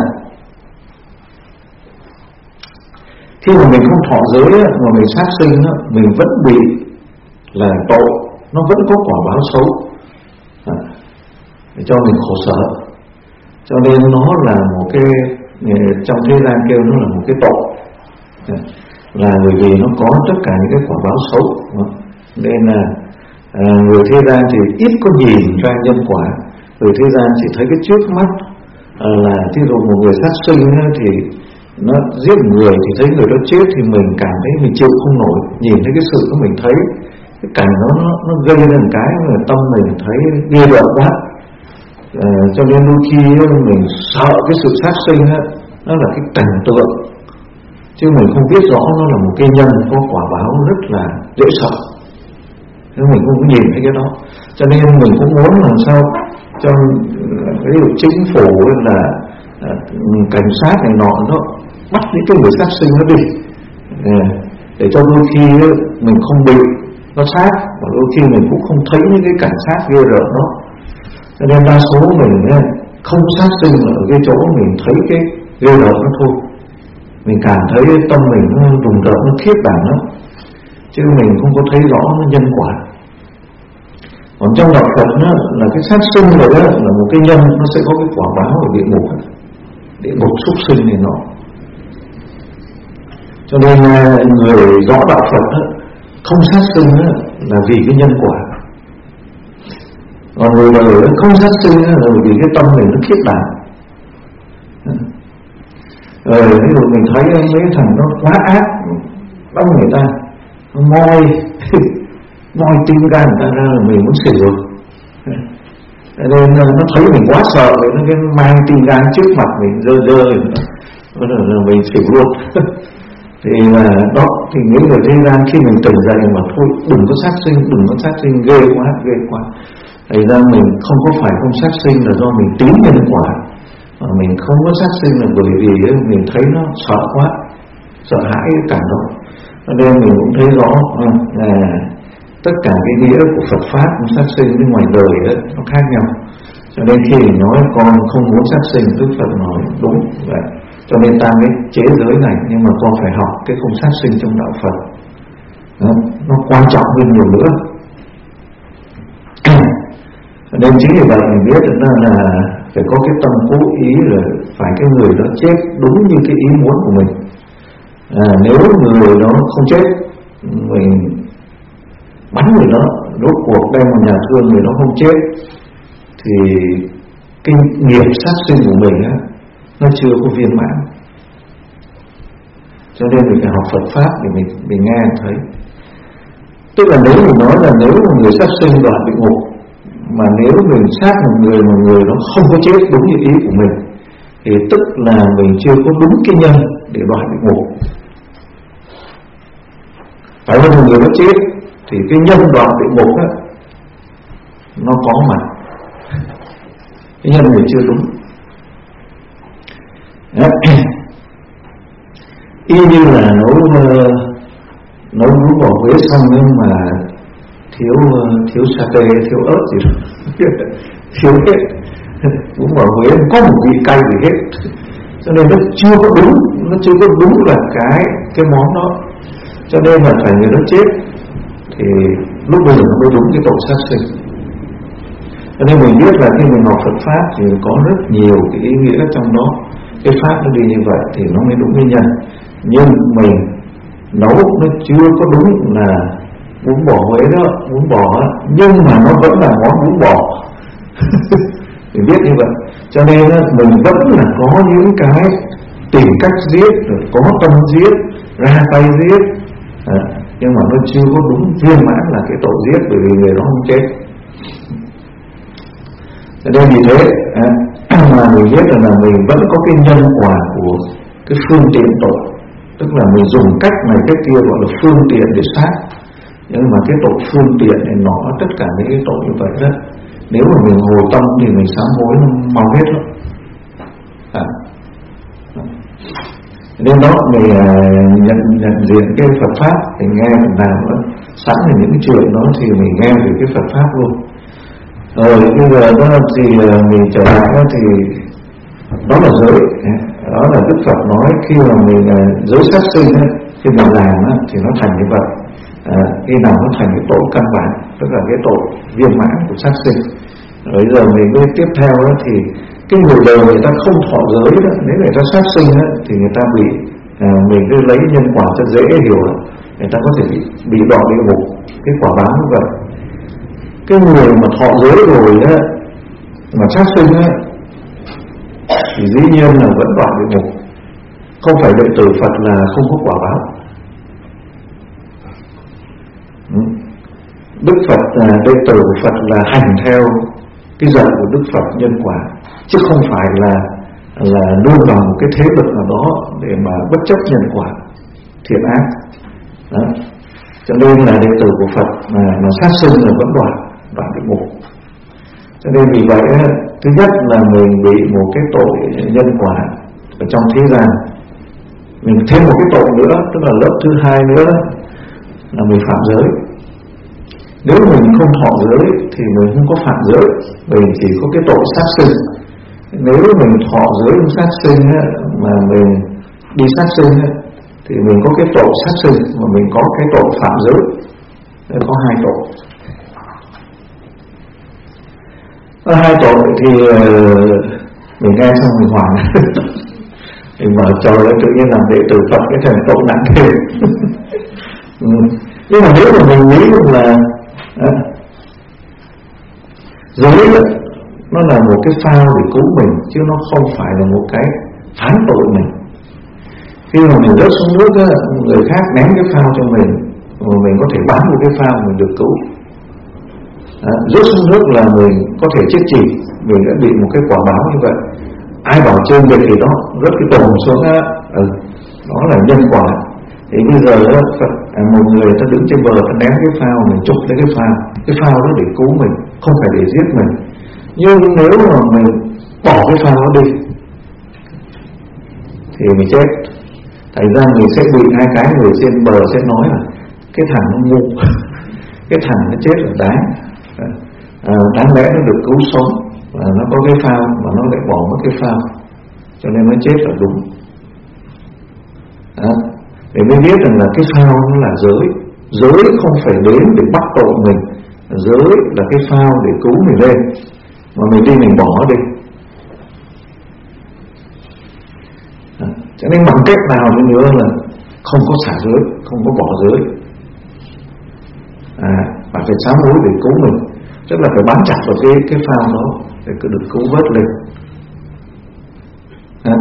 Khi mà mình không thọ giới ấy, mà mình sát sinh ấy, mình vẫn bị là tội, nó vẫn có quả báo xấu à, để cho mình khổ sở. Cho nên nó là một cái, trong thế gian kêu nó là một cái tội à, là bởi vì nó có tất cả những cái quả báo xấu à, nên là à, người thế gian thì ít có nhìn ra nhân quả. Người thế gian chỉ thấy cái trước mắt à, là thí dụ một người sát sinh thì nó giết người thì thấy người đó chết thì mình cảm thấy mình chịu không nổi, nhìn thấy cái sự đó mình thấy cái cảnh đó nó, nó gây lên cái mà tâm mình thấy ghê rợn quá à, cho nên đôi khi mình sợ cái sự sát sinh đó, nó là cái cảnh tượng chứ mình không biết rõ nó là một cái nhân có quả báo rất là dễ sợ, nếu mình không có nhìn thấy cái đó. Cho nên mình cũng muốn làm sao cho ví dụ chính phủ là à, cảnh sát này nọ nó bắt những cái người sát sinh nó đi à, để cho đôi khi mình không bị nó sát, và đôi khi mình cũng không thấy những cái cảnh sát ghê rợn đó. Cho nên đa số mình không sát sinh ở cái chỗ mình thấy cái ghê rợn nó thôi, mình cảm thấy tâm mình nó rùng rợn, nó khiếp đảm lắm, chứ mình không có thấy rõ nó nhân quả. Còn trong đạo Phật đó, là cái sát sinh rồi đó là một cái nhân, nó sẽ có cái quả báo ở địa ngục, địa ngục súc sinh này nọ. Cho nên người rõ đạo Phật đó, không sát sinh đó, là vì cái nhân quả. Còn người đời không sát sinh đó, là vì cái tâm mình nó khiếp đảm. Rồi ví dụ mình thấy mấy thằng nó quá ác, đóng người ta, nó moi moi tim gan người ta ra là mình muốn xỉu rồi. Nên nó thấy mình quá sợ, nó cái mang tim gan trước mặt mình dơ dơ, nó là mình xỉu luôn. Thì mà đó, thì những người thế gian khi mình tỉnh dậy mà thôi đừng có sát sinh, đừng có sát sinh, ghê quá, ghê quá. Thành ra mình không có phải không sát sinh là do mình tín nhân quả, mà mình không có sát sinh là bởi vì mình thấy nó sợ quá, sợ hãi cái cảnh đó. Cho nên mình cũng thấy rõ là tất cả cái nghĩa của Phật Pháp sát sinh với ngoài đời đó, nó khác nhau. Cho nên khi mình nói con không muốn sát sinh, Đức Phật nói đúng vậy. Cho nên ta mới chế giới này, nhưng mà con phải học cái không sát sinh trong đạo Phật đó, nó quan trọng hơn nhiều nữa. Nên chính vì vậy mình biết được là phải có cái tâm cố ý là phải cái người đó chết đúng như cái ý muốn của mình. À, nếu người đó không chết, mình bắn người đó, rốt cuộc đem vào nhà thương người đó không chết, thì cái nghiệp sát sinh của mình á, nó chưa có viên mãn. Cho nên mình phải học Phật Pháp để mình, mình nghe thấy. Tức là nếu mình nói là nếu một người sát sinh đoạn địa ngục, mà nếu mình sát một người mà người đó không có chết đúng như ý của mình, thì tức là mình chưa có đúng cái nhân để đoạn địa ngục. Phải là một người đó chết thì cái nhân đoạn địa ngục á, nó có mặt, cái nhân này chưa đúng. Y như là nấu nấu bún bò Huế xong nhưng mà thiếu thiếu sa tê, thiếu ớt gì đó thiếu hết, bún bò Huế không có một vị cay gì hết, cho nên nó chưa có đúng, nó chưa có đúng là cái cái món đó. Cho nên là phải người đó chết thì lúc bây giờ nó mới đúng cái tội sát sinh. Cho nên mình biết là khi mình học Phật Pháp thì có rất nhiều cái ý nghĩa trong đó. Cái Pháp nó đi như vậy thì nó mới đúng nguyên nhân. Nhưng mình nấu nó chưa có đúng là bún bò Huế đó, bún bò đó, nhưng mà nó vẫn là món bún bò. Mình biết như vậy. Cho nên mình vẫn là có những cái tìm cách giết, rồi có tâm giết, ra tay giết, à, nhưng mà nó chưa có đúng viên mãn là cái tội giết, bởi vì người đó không chết. Cho nên vì thế à, mà mình biết rằng là mình vẫn có cái nhân quả của cái phương tiện tội, tức là mình dùng cách này cách kia gọi là phương tiện để sát. Nhưng mà cái tội phương tiện này nó tất cả những cái tội như vậy đó, nếu mà mình hồi tâm thì mình sám hối nó mau hết lắm. À. Nên đó mình nhận, nhận diện cái Phật Pháp thì nghe phần nào đó, sẵn là những cái chuyện đó thì mình nghe về cái Phật Pháp luôn. Rồi bây giờ đó thì mình trở lại đó thì đó là giới, đó là Đức Phật nói khi mà mình giới sát sinh ấy, khi mình làm ấy, thì nó thành như vậy. À, khi nào nó thành cái tội căn bản, tức là cái tội viên mãn của sát sinh. Rồi giờ mình mới tiếp theo đó thì cái người đời người ta không thọ giới đó, nếu người ta sát sinh đó, thì người ta bị à, mình cứ lấy nhân quả cho dễ hiểu đó, người ta có thể bị, bị đọa địa ngục, cái quả báo như vậy. Cái người mà thọ giới rồi đó, mà sát sinh đó, thì dĩ nhiên là vẫn đọa địa ngục. Không phải đệ tử Phật là không có quả báo. Đức Phật là đệ tử của Phật là hành theo cái dạy của Đức Phật nhân quả, chứ không phải là là đưa vào một cái thế lực nào đó để mà bất chấp nhân quả thiện ác đó. Cho nên là đệ tử của Phật mà, mà sát sinh là vẫn đoạn đoạn địa ngục. Cho nên vì vậy thứ nhất là mình bị một cái tội nhân quả ở trong thế gian, mình thêm một cái tội nữa, tức là lớp thứ hai nữa là mình phạm giới. Nếu mình không thọ giới thì mình không có phạm giới, mình chỉ có cái tội sát sinh. Nếu mình thọ giới sát sinh mà mình đi sát sinh thì mình có cái tội sát sinh, mà mình có cái tội phạm giới. Có hai tội. Có hai tội thì mình nghe xong mình hoảng. Mình mở trời lên tự nhiên làm đệ tử Phật cái thành tội nặng thêm. Ừ. Nhưng mà nếu mà mình nghĩ là à, giới nó là một cái phao để cứu mình, chứ nó không phải là một cái phán tội mình. Khi mà mình rớt xuống nước á, người khác ném cái phao cho mình, mà mình có thể bám vào cái phao mình được cứu. À, rớt xuống nước là mình có thể chết chìm, mình đã bị một cái quả báo như vậy. Ai bảo trên việc thì đó rớt cái tồn xuống á, ừ, đó là nhân quả. Thì bây giờ đó, một người ta đứng trên bờ, ta ném cái phao, mình chụp lấy cái phao, cái phao đó để cứu mình, không phải để giết mình. Nhưng nếu mà mình bỏ cái phao đó đi thì mình chết. Thành ra mình sẽ bị hai cái, người trên bờ sẽ nói là cái thằng nó ngu, cái thằng nó chết là đáng, à, đáng lẽ nó được cứu sống, và nó có cái phao mà nó lại bỏ mất cái phao, cho nên nó chết là đúng. À, để mới biết rằng là cái phao nó là giới, giới không phải đến để bắt tội mình, giới là cái phao để cứu mình lên, mà mình đi mình bỏ đi. À, cho nên bằng cách nào đi nữa là không có xả giới, không có bỏ giới, à, bạn phải sám hối để cứu mình, tức là phải bám chặt vào cái cái phao đó để cứ được cứu vớt lên. À,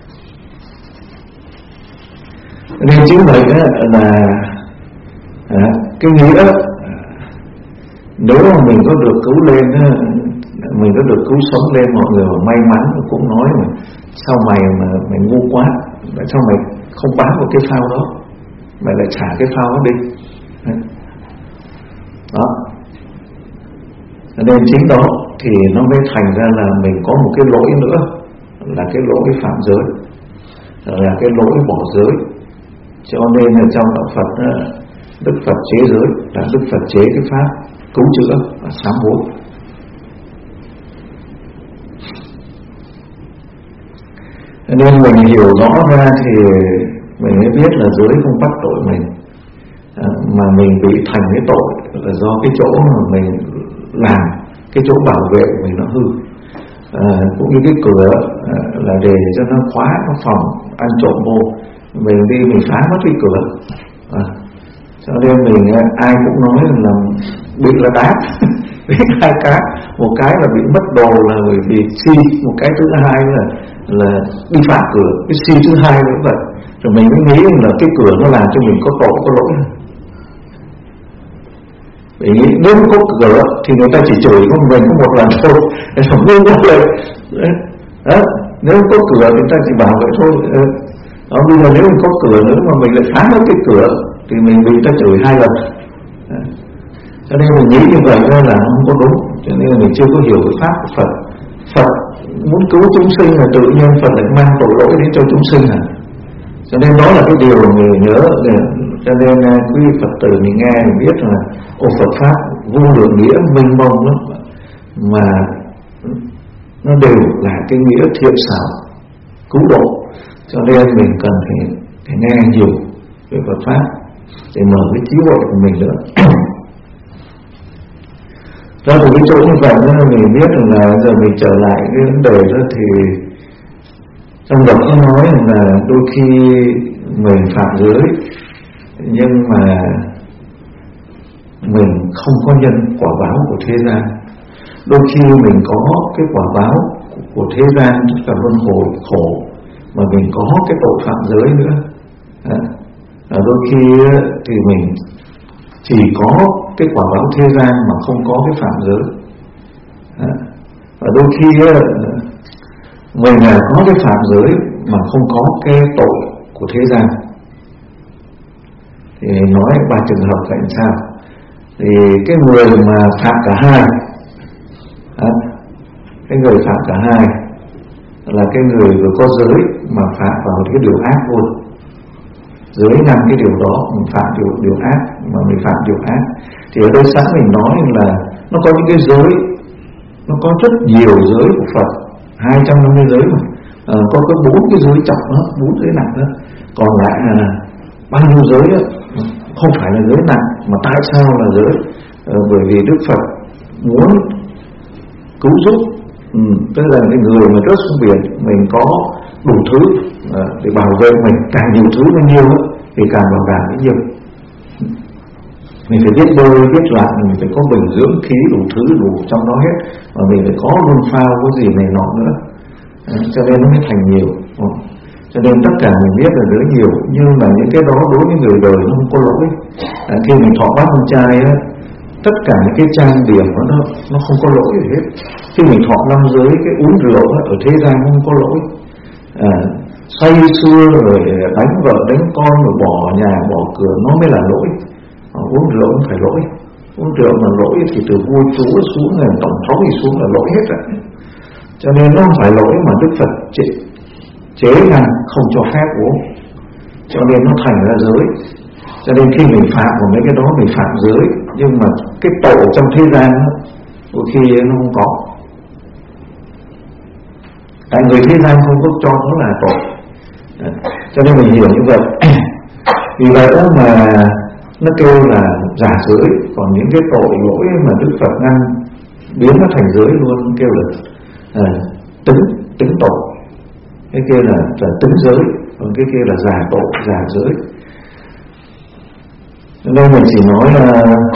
nên chính vậy là à, cái nghĩa nếu mà mình có được cứu lên, mình có được cứu sống lên, mọi người mà may mắn cũng nói mà sao mày mà mày ngu quá, tại sao mày không bám vào cái phao đó, mày lại trả cái phao đó đi. Đó, nên chính đó thì nó mới thành ra là mình có một cái lỗi nữa, là cái lỗi phạm giới, là cái lỗi bỏ giới. Cho nên là trong đạo Phật đó, Đức Phật chế giới, là Đức Phật chế cái pháp cứu chữa và sám hối. Nên mình hiểu rõ ra thì mình mới biết là giới không bắt tội mình, à, mà mình bị thành cái tội là do cái chỗ mà mình làm, cái chỗ bảo vệ của mình nó hư. À, cũng như cái cửa à, là để cho nó khóa nó phòng ăn trộm vô, mình đi mình phá mất cái cửa. À, cho nên mình ai cũng nói là bị là đá bị hai cái, một cái là bị mất đồ là bởi vì si, một cái thứ hai là là đi phá cửa, cái si thứ hai nữa vậy. Rồi mình mới nghĩ là cái cửa nó làm cho mình có tội có lỗi. Vì nếu có cửa thì người ta chỉ chửi con mình có một lần thôi, để không nên có lời. Đó, nếu có cửa thì người ta chỉ bảo vậy thôi. Đó, bây giờ nếu mình có cửa nữa mà mình lại phá mất cái cửa thì mình bị ta chửi hai lần. Đó. Cho nên mình nghĩ như vậy là nó không có đúng. Cho nên là mình chưa có hiểu cái pháp của Phật. Phật muốn cứu chúng sinh là tự nhiên Phật lại mang tội lỗi đến cho chúng sinh à. Cho nên đó là cái điều mà mình nhớ. Cho nên quý Phật tử mình nghe mình biết là ô Phật pháp vô lượng nghĩa mênh mông lắm, mà nó đều là cái nghĩa thiện xảo cứu độ. Cho nên mình cần phải, phải nghe nhiều về Phật pháp để mở cái trí huệ của mình nữa. Ra từ cái chỗ như vậy nữa mình biết là giờ mình trở lại cái vấn đề đó thì trong Phật có nói là đôi khi mình phạm giới nhưng mà mình không có nhân quả báo của thế gian. Đôi khi mình có cái quả báo của thế gian tức là luân hồi khổ, mà mình có cái tội phạm giới nữa. À, đôi khi thì mình chỉ có cái quả báo thế gian mà không có cái phạm giới. À, và đôi khi mình là có cái phạm giới mà không có cái tội của thế gian. Thì nói ba trường hợp là sao? Thì cái người mà phạm cả hai, à, cái người phạm cả hai là cái người vừa có giới mà phạm vào cái điều ác luôn. Giới năm cái điều đó mình phạm điều, điều ác mà mình phạm điều ác. Thì ở đây sáng mình nói là nó có những cái giới, nó có rất nhiều giới của Phật, hai trăm năm mươi giới mà, à, có có bốn cái giới trọng đó, bốn giới nặng đó, còn lại là bao nhiêu giới đó, không phải là giới nặng. Mà tại sao là giới? À, bởi vì Đức Phật muốn cứu giúp, ừ, tức là cái người mà rớt xuống biển mình có đủ thứ à, để bảo vệ mình, càng nhiều thứ bao nhiêu đó, thì càng bảo đảm bấy nhiêu. Mình phải biết bơi, biết lặn, mình phải có bình dưỡng khí đủ thứ đủ trong đó hết, và mình phải có luân phao có gì này nọ nữa. À, cho nên nó mới thành nhiều. À, cho Cho nên tất cả mình biết là đứa nhiều, nhưng mà những cái đó đối với người đời nó không có lỗi. À, khi mình thọ bát con trai á, tất cả những cái trang điểm đó, nó nó không có lỗi gì hết. Khi mình thọ năm giới, cái uống rượu á, ở thế gian không có lỗi. À, say sưa rồi đánh vợ đánh con rồi bỏ nhà bỏ cửa nó mới là lỗi. À, uống rượu không phải lỗi. Uống rượu mà lỗi thì từ vua chúa xuống là tổng thống thì xuống là lỗi hết rồi. Cho nên nó không phải lỗi mà Đức Phật chế, chế ngăn không cho phép uống, cho nên nó thành ra giới. Cho nên khi mình phạm vào mấy cái đó mình phạm giới, nhưng mà cái tội trong thế gian đó, đôi khi nó không có. Tại người thế gian không có cho nó là tội. Cho nên mình hiểu như vậy. Vì vậy đó mà nó kêu là giả giới. Còn những cái tội lỗi mà Đức Phật ngăn biến nó thành giới luôn, kêu là à, tính tính tội. Cái kia là, là tính giới, còn cái kia là giả tội, giả giới. Nên mình chỉ nói là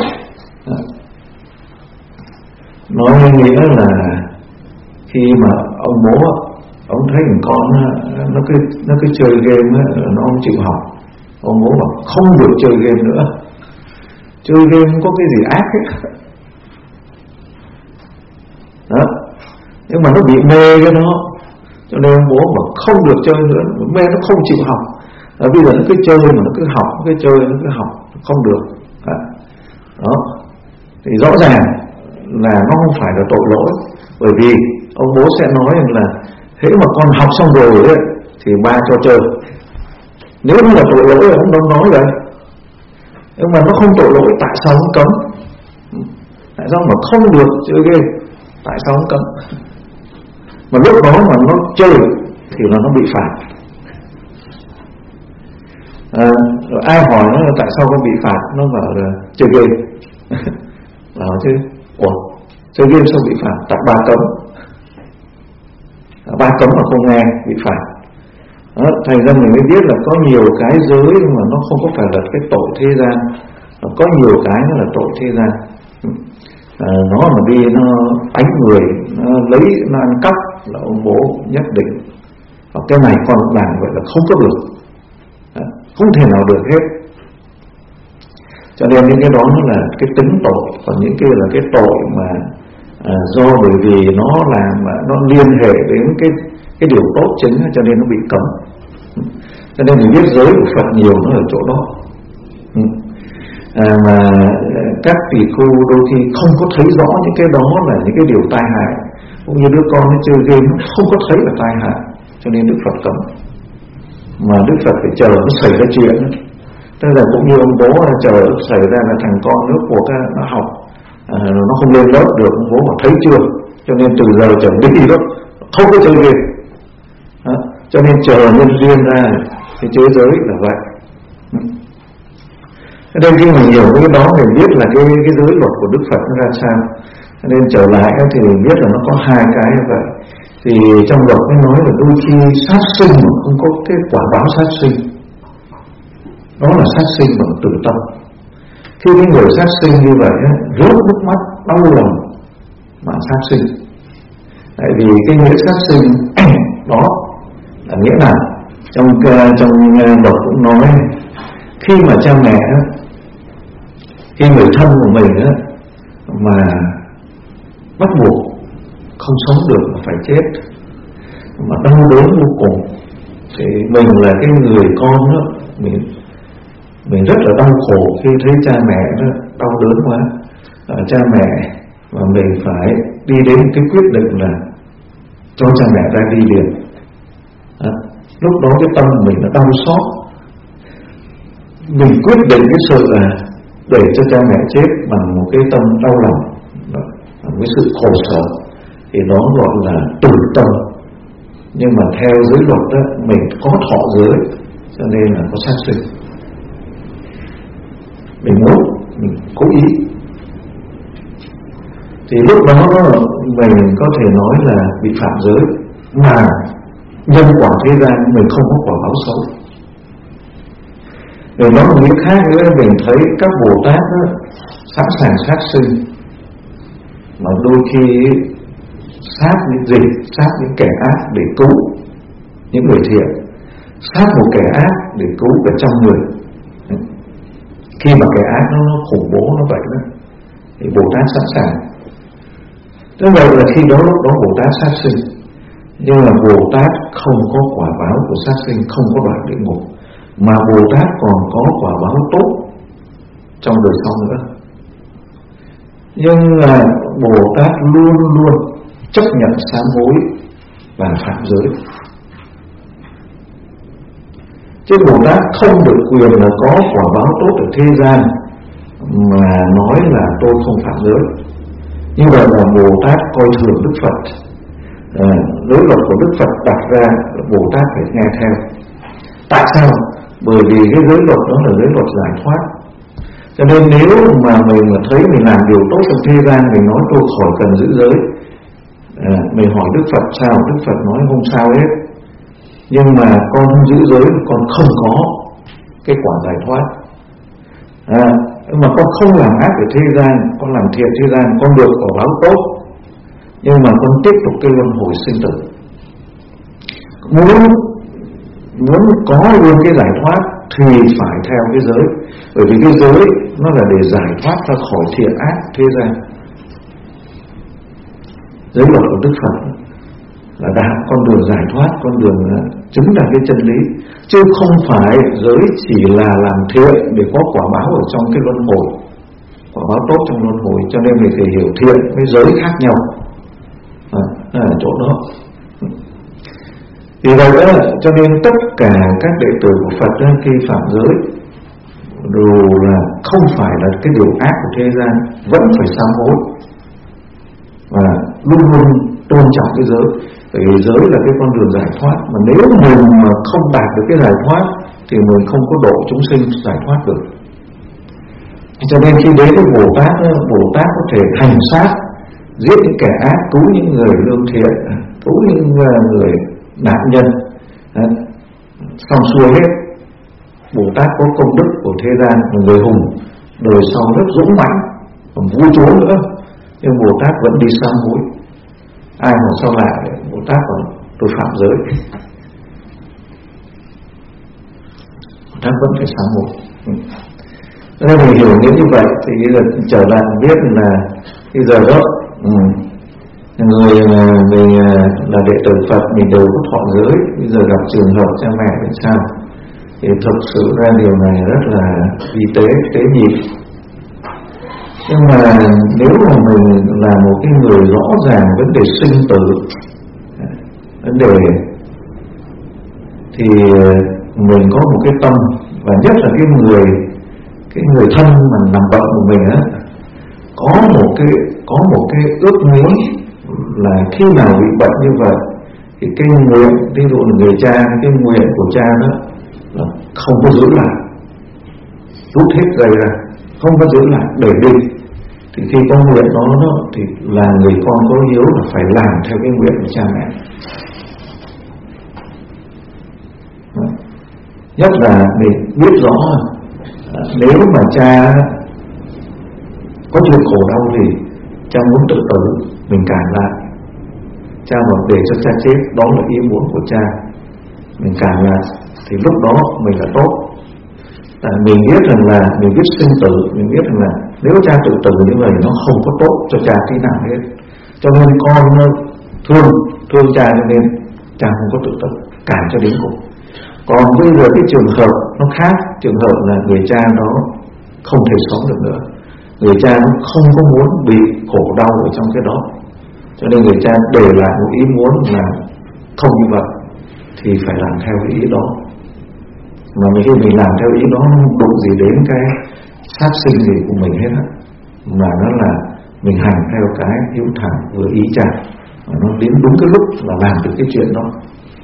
nói nghĩa là khi mà ông bố ông thấy thằng con nó cứ nó cứ chơi game á, nó không chịu học, ông bố bảo không được chơi game nữa. Chơi game không có cái gì ác hết đó, nhưng mà nó bị mê cái đó, cho nên ông bố bảo không được chơi nữa, mê nó không chịu học. À, bây giờ nó cứ chơi mà nó cứ học, nó cứ chơi nó cứ học, không được. À, đó thì rõ ràng là nó không phải là tội lỗi, bởi vì ông bố sẽ nói rằng là thế mà con học xong rồi ấy, thì ba cho chơi. Nếu nó là tội lỗi ông đâu nói vậy. Nhưng mà nó không tội lỗi, tại sao không cấm? Tại sao mà không được chơi game? Tại sao không cấm? Mà lúc đó mà nó chơi thì là nó bị phạt. À, ai hỏi nó là tại sao con bị phạt, nó bảo là chơi game. Bảo chứ ủa chơi game sao bị phạt? Tại ba cấm. Ba cấm mà không nghe bị phạt. Đó, thành ra mình mới biết là có nhiều cái giới mà nó không có phải là cái tội thế gian, có nhiều cái nó là tội thế gian. À, nó mà đi nó đánh người, nó lấy, nó ăn cắp là ông bố nhất định và cái này con làm vậy là không có được. À, không thể nào được hết. Cho nên những cái đó nó là cái tính tội, còn những cái là cái tội mà à, do bởi vì nó làm mà nó liên hệ đến cái cái điều tốt chính, cho nên nó bị cấm. Cho nên mình biết giới của Phật nhiều nó ở chỗ đó. À, mà các tỷ khu đôi khi không có thấy rõ những cái đó là những cái điều tai hại, cũng như đứa con nó chơi game nó không có thấy là tai hại, cho nên Đức Phật cấm. Mà Đức Phật phải chờ nó xảy ra chuyện. Tức là cũng như ông bố chờ xảy ra là thằng con nước của cái nó học à, nó không lên lớp được, ông bố mà thấy chưa, cho nên từ giờ trở đi đó không có chơi game. À, cho nên chờ nhân duyên ra cái thế giới là vậy. Nên khi mình hiểu cái đó mình biết là cái cái giới luật của Đức Phật nó ra sao. Nên trở lại thì mình biết là nó có hai cái như vậy. Thì trong luật mới nói là đôi khi sát sinh mà không có cái quả báo sát sinh, đó là sát sinh bằng từ tâm. Khi cái người sát sinh như vậy rớt nước mắt đau lòng mà sát sinh. Tại vì cái nghĩa sát sinh đó là nghĩa là trong trong luật cũng nói khi mà cha mẹ khi người thân của mình á, mà bắt buộc không sống được mà phải chết, mà đau đớn vô cùng, thì mình là cái người con đó, mình mình rất là đau khổ khi thấy cha mẹ đó đau đớn quá. À, cha mẹ mà mình phải đi đến cái quyết định là cho cha mẹ ra đi liền. À, lúc đó cái tâm mình nó đau xót, mình quyết định cái sự là để cho cha mẹ chết bằng một cái tâm đau lòng, bằng cái sự khổ sở, thì đó gọi là tử tâm. Nhưng mà theo giới luật đó, mình có thọ giới, cho nên là có sát sinh. Mình muốn, mình cố ý, thì lúc đó mình có thể nói là bị phạm giới, mà nhân quả thế gian mình không có quả báo xấu. Rồi nói một nghĩa khác nữa, mình thấy các Bồ Tát đó, sẵn sàng sát sinh, mà đôi khi sát những gì, sát những kẻ ác để cứu những người thiện. sát một kẻ ác để cứu cả trăm người. Khi mà kẻ ác nó, nó khủng bố nó vậy đó, thì Bồ Tát sẵn sàng. Thế vậy là khi đó lúc đó Bồ Tát sát sinh, nhưng mà Bồ Tát không có quả báo của sát sinh, không có đoạn địa ngục, mà Bồ Tát còn có quả báo tốt trong đời sau nữa. Nhưng là Bồ Tát luôn luôn chấp nhận sám hối và phạm giới. Chứ Bồ Tát không được quyền là có quả báo tốt ở thế gian mà nói là tôi không phạm giới. Như vậy là Bồ Tát coi thường Đức Phật. à, Giới luật của Đức Phật đặt ra, Bồ Tát phải nghe theo. Tại sao? Bởi vì cái giới luật đó là giới luật giải thoát. Cho nên nếu mà mình mà thấy mình làm điều tốt trong thế gian, mình nói tôi khỏi cần giữ giới, à, mình hỏi Đức Phật sao, Đức Phật nói không sao hết. Nhưng mà con không giữ giới, con không có cái quả giải thoát. à, Mà con không làm ác ở thế gian, con làm thiện thế gian, con được quả báo tốt, nhưng mà con tiếp tục cái luân hồi sinh tử. Muốn Muốn có luôn cái giải thoát thì phải theo cái giới. Bởi vì cái giới nó là để giải thoát ra khỏi thiện ác thế gian. Giới luật của Đức Phật là đạt con đường giải thoát, con đường chứng đạt cái chân lý, chứ không phải giới chỉ là làm thiện để có quả báo ở trong cái luân hồi, quả báo tốt trong luân hồi. Cho nên mình phải hiểu thiện với giới khác nhau à, ở chỗ đó. Vì vậy đó, cho nên tất cả các đệ tử của Phật đó, khi phạm giới dù là không phải là cái điều ác của thế gian, vẫn phải sám hối và luôn luôn tôn trọng cái giới. Bởi vì giới là cái con đường giải thoát, mà nếu mình mà không đạt được cái giải thoát thì mình không có độ chúng sinh giải thoát được. Cho nên khi đến với Bồ Tát, Bồ Tát có thể hành sát, giết những kẻ ác, cứu những người lương thiện, cứu những người nạn nhân, xong xuôi hết. Bồ Tát có công đức của thế gian, là người hùng, đời sau rất dũng mãnh, còn vui chúa nữa, nhưng Bồ Tát vẫn đi sám hối. Ai mà sau lại Bồ Tát còn tôi phạm giới, Bồ Tát vẫn phải sám hối. Nên mình hiểu nếu như vậy thì bây giờ trở lại biết là bây giờ đó ừ, người mình là đệ tử Phật, mình đều có thọ giới. Bây giờ gặp trường hợp cha mẹ thì sao? Thì thực sự ra điều này rất là vi tế, tế nhị. Nhưng mà nếu mà mình là một cái người rõ ràng vấn đề sinh tử, vấn đề, thì mình có một cái tâm, và nhất là cái người cái người thân mà nằm bệnh của mình á, có một cái có một cái ước muốn là khi nào bị bệnh như vậy thì cái nguyện, ví dụ là người cha, cái nguyện của cha đó là không có giữ lại, rút hết dây ra, không có giữ lại để đi. Thì khi có nguyện đó, đó thì là người con có hiếu là phải làm theo cái nguyện của cha mẹ. Đó. Nhất là mình biết rõ nếu mà cha có chuyện khổ đau thì cha muốn tự tử, mình cản lại. Cha bảo để cho cha chết, đó là ý muốn của cha, mình cản lại, thì lúc đó mình là tốt. Tại mình biết rằng là mình biết sinh tử, mình biết rằng là nếu cha tự tử như vậy nó không có tốt cho cha tí nào hết. Cho nên con thương thương cha, cho nên cha không có tự tử, cản cho đến cùng. Còn bây giờ cái trường hợp nó khác, trường hợp là người cha đó không thể sống được nữa, người cha nó không có muốn bị khổ đau ở trong cái đó, cho nên người cha để lại một ý muốn là không như vậy, thì phải làm theo cái ý đó. Mà khi mình làm theo ý đó nó không đụng gì đến cái sát sinh gì của mình hết á, mà nó là mình hành theo cái hiếu thảo vừa ý cha, và nó đến đúng cái lúc là làm được cái chuyện đó.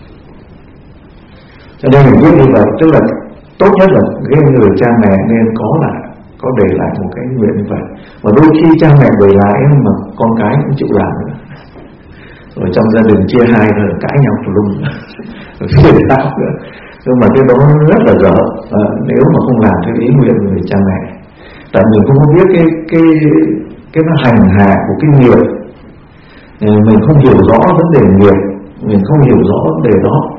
Cho nên mình biết như vậy, tức là tốt nhất là cái người cha mẹ nên có lại, có để lại một cái nguyện như vậy. Và đôi khi cha mẹ để lại mà con cái cũng chịu làm nữa, rồi trong gia đình chia hai rồi cãi nhau tùm lum phiền não nữa. Nhưng mà cái đó rất là dở à, nếu mà không làm theo ý nguyện của người cha mẹ. Tại mình không biết cái cái cái nó hành hạ của cái nghiệp, mình không hiểu rõ vấn đề nghiệp, mình không hiểu rõ vấn đề đó,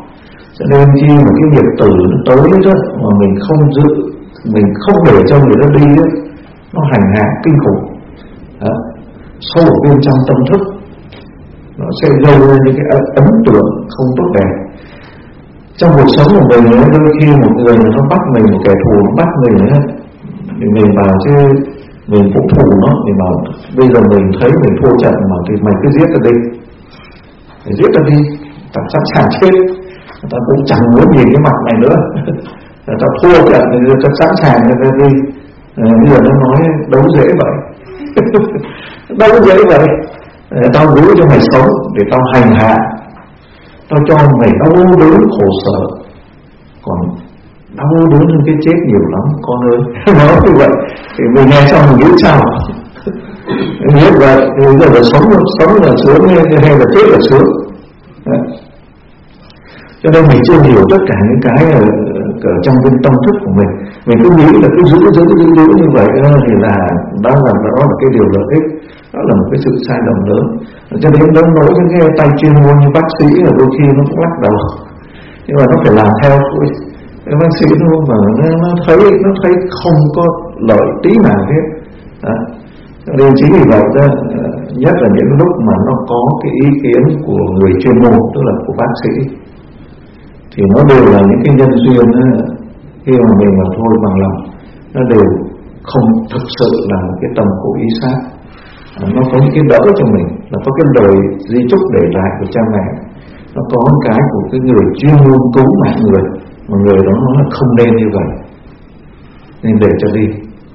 Cho nên khi mà cái nghiệp tử nó tới đó mà mình không giữ, mình không để cho người đó đi đó, nó hành hạ kinh khủng đó. Sâu ở bên trong tâm thức nó sẽ gây ra những cái ấn tượng không tốt đẹp trong cuộc sống của mình. Đôi khi một người mà nó bắt mình, một kẻ thù nó bắt mình ấy, thì mình bảo chứ mình cũng thù nó, mình bảo bây giờ mình thấy mình thua trận mà thì mày cứ giết ta đi, mày giết ta đi, ta sẵn sàng chết, ta cũng chẳng muốn nhìn cái mặt này nữa. Ta thua trận thì ta sẵn sàng ra đi. À, bây giờ nó nói đấu dễ vậy. Đấu dễ vậy. À, tao giữ cho mày sống để tao hành hạ, tao cho mày đau đớn khổ sở, còn đau đớn hơn cái chết nhiều lắm con ơi. Nói như vậy thì mình nghe xong mình biết sao. Biết vậy thì bây giờ là sống sống là sướng hay là chết là sướng. Đấy. Cho nên mình chưa hiểu tất cả những cái ở, ở trong cái tâm thức của mình. Mình cứ nghĩ là cứ giữ giữ giữ giữ như vậy thì là đó là đó là cái điều lợi ích, đó là một cái sự sai lầm lớn. Cho nên nó nói những cái tay chuyên môn như bác sĩ là đôi khi nó cũng lắc đầu, nhưng mà nó phải làm theo thôi. Cái bác sĩ nó mà nó, nó thấy nó thấy không có lợi tí nào hết. Đó. Cho nên chính vì vậy đó, nhất là những lúc mà nó có cái ý kiến của người chuyên môn, tức là của bác sĩ, thì nó đều là những cái nhân duyên đó, khi mà mình mà thôi bằng lòng, nó đều không thực sự là một cái tâm cố ý sát. À, nó có những cái đỡ cho mình, là có cái lời di chúc để lại của cha mẹ, nó có cái của cái người chuyên môn cứu mạng người, mà người đó nói là không nên như vậy nên để cho đi.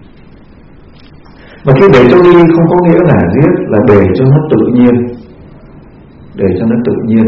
Mà khi để cho đi không có nghĩa là giết, là để cho nó tự nhiên, để cho nó tự nhiên,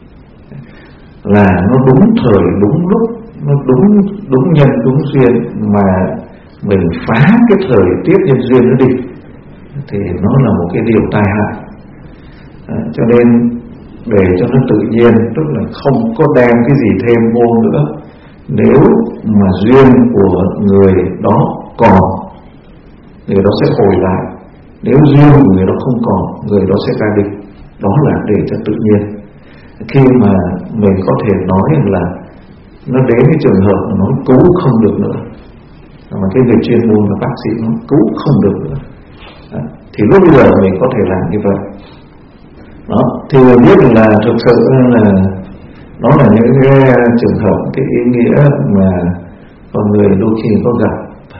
là nó đúng thời đúng lúc, nó đúng đúng nhân đúng duyên, mà mình phá cái thời tiết nhân duyên nó đi thì nó là một cái điều tai hại. À, cho nên để cho nó tự nhiên, tức là không có đem cái gì thêm vô nữa. Nếu mà duyên của người đó còn, người đó sẽ hồi lại. Nếu duyên của người đó không còn, người đó sẽ ra đi. Đó là để cho tự nhiên. Khi mà mình có thể nói là nó đến cái trường hợp mà nó cứu không được nữa, mà cái người chuyên môn và bác sĩ nó cứu không được nữa, à, thì lúc bây giờ mình có thể làm như vậy. Đó, thì mình biết là thực sự là đó là những cái trường hợp, cái ý nghĩa mà con người đôi khi có gặp.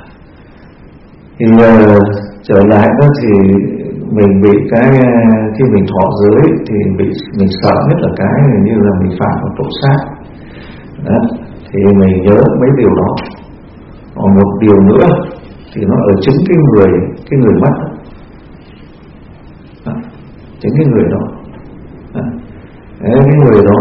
Thì uh, trở lại đó thì mình bị cái khi mình thọ giới thì bị mình sợ nhất là cái như là mình phạm vào tội sát. Đó, thì mình nhớ mấy điều đó. Còn một điều nữa thì nó ở chính cái người cái người mất đó. Đó, chính cái người đó. Đó. Đấy, cái người đó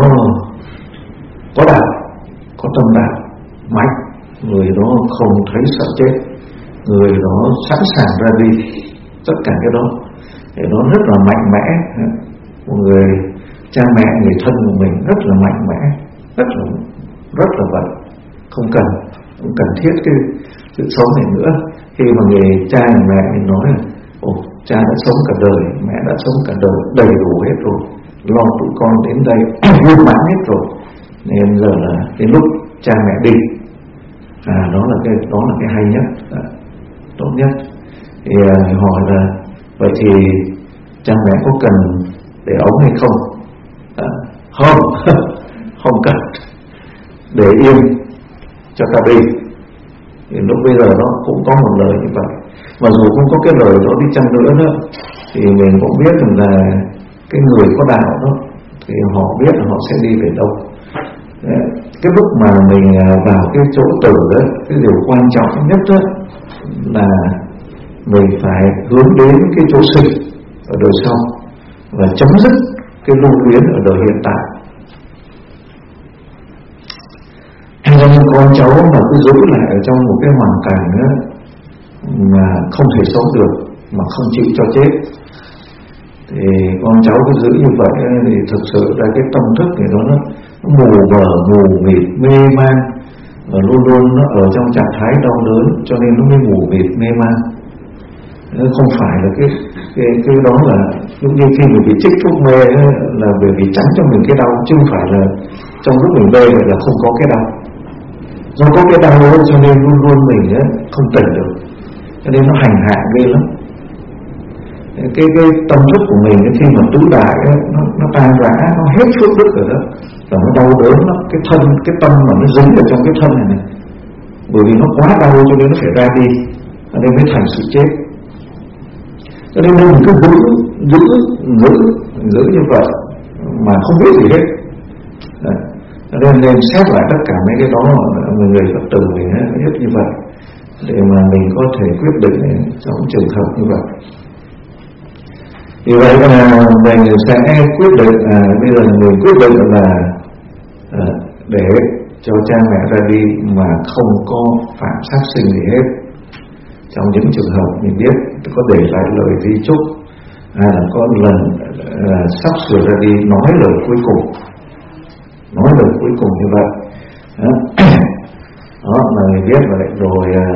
có đạo, có tâm đạo mạnh, người đó không thấy sợ chết, người đó sẵn sàng ra đi, tất cả cái đó thì nó rất là mạnh mẽ. Một người cha mẹ, người thân của mình rất là mạnh mẽ, rất là rất là vậy, không cần không cần thiết cái sự sống này nữa. Khi mà người cha người mẹ mình nói là ồ, cha đã sống cả đời, mẹ đã sống cả đời đầy đủ hết rồi, lo tụi con đến đây viên mãn hết rồi, nên giờ là đến lúc cha mẹ đi, à đó là cái đó là cái hay nhất, à, tốt nhất. Thì à, hỏi là vậy thì cha mẹ có cần để ống hay không? À, không, không cần, để yên cho ta đi. Thì lúc bây giờ nó cũng có một lời như vậy. Mà dù không có cái lời đó đi chăng nữa đó, thì mình cũng biết rằng là cái người có đạo đó thì họ biết là họ sẽ đi về đâu. Đấy, cái lúc mà mình vào cái chỗ tử đó, cái điều quan trọng nhất đó là mình phải hướng đến cái chỗ sinh ở đời sau và chấm dứt cái lưu luyến ở đời hiện tại. Cho nên con cháu mà cứ giữ lại ở trong một cái hoàn cảnh đó, mà không thể sống được, mà không chịu cho chết, thì con cháu cứ giữ như vậy thì thực sự là cái tâm thức này đó nó, nó mù mờ, mù mịt, mê man, và luôn luôn nó ở trong trạng thái đau đớn, cho nên nó mới mù mịt, mê man. Nó không phải là cái cái, cái đó là lúc như khi mình bị trích thuốc mê ấy, là bởi vì tránh cho mình cái đau, chứ không phải là trong lúc mình mê vậy là không có cái đau. Do có cái đau ấy, cho nên luôn luôn mình ấy, không tỉnh được, cho nên nó hành hạ ghê lắm. Cái, cái tâm thức của mình ấy, khi mà tứ đại ấy, nó, nó tan rã, nó hết phước đức rồi đó, và nó đau đớn lắm. Cái thân, cái tâm mà nó dính vào trong cái thân này này, bởi vì nó quá đau cho nên nó phải ra đi, cho nên mới thành sự chết. Cho nên mình cứ giữ, giữ, giữ, giữ như vậy mà không biết gì hết. Đấy. Cho nên nên xét lại tất cả mấy cái đó mà người Phật tử mình biết như vậy, để mà mình có thể quyết định trong trường hợp như vậy. Vì vậy là mình sẽ quyết định, à, bây giờ mình quyết định là à, để cho cha mẹ ra đi mà không có phạm sát sinh gì hết. Trong những trường hợp mình biết có để lại lời di chúc, hay là có lần à, sắp sửa ra đi nói lời cuối cùng, nói lời cuối cùng như vậy. Đó, đó mà mình biết và rồi à,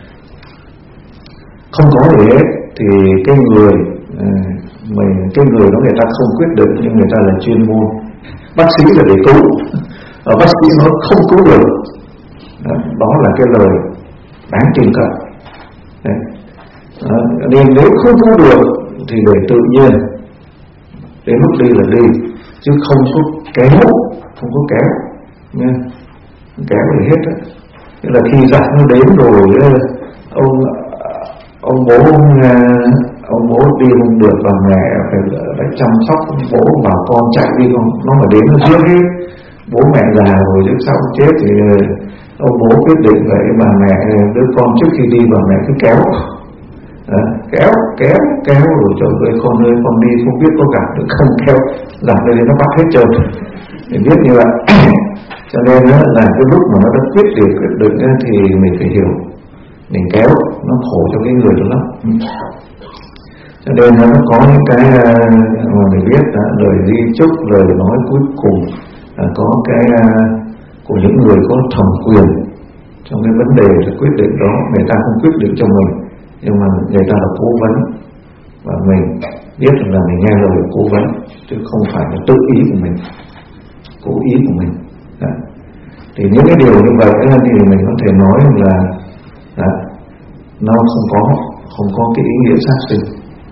không có gì hết thì cái người à, mình cái người đó người ta không quyết định, nhưng người ta là chuyên môn, bác sĩ là để cứu, và bác sĩ nó không cứu được. Đó, đó là cái lời đáng tin cậy. Đấy. Đó, nên nếu không cứu được thì để tự nhiên đến lúc đi là đi, chứ không có kéo, không có kéo nha, không kéo gì hết. Tức là khi giặc nó đến rồi, ông ông bố ông bố đi không được và mẹ phải, phải chăm sóc bố, bảo con chạy đi không, nó mà đến nó giết hết bố mẹ già rồi, chứ sao chết. Thì ông bố quyết định vậy, bà mẹ đứa con trước khi đi bà mẹ cứ kéo. Đó, kéo kéo kéo rồi cho người con ơi con đi không biết có gặp được không, kéo giặc đây nó bắt hết trơn. Mình biết như vậy. Cho nên đó là cái lúc mà nó đã quyết định quyết định thì mình phải hiểu, mình kéo nó khổ cho cái người đó lắm. Cho nên nó có những cái mà mình biết đó, lời di chúc, lời nói cuối cùng, có cái của những người có thẩm quyền trong cái vấn đề là quyết định đó. Người ta không quyết định cho mình, nhưng mà người ta là cố vấn, và mình biết là mình nghe lời cố vấn, chứ không phải là tự ý của mình, cố ý của mình. Đó. Thì những cái điều như vậy thì mình có thể nói là đó, nó không có không có cái ý nghĩa sát sinh.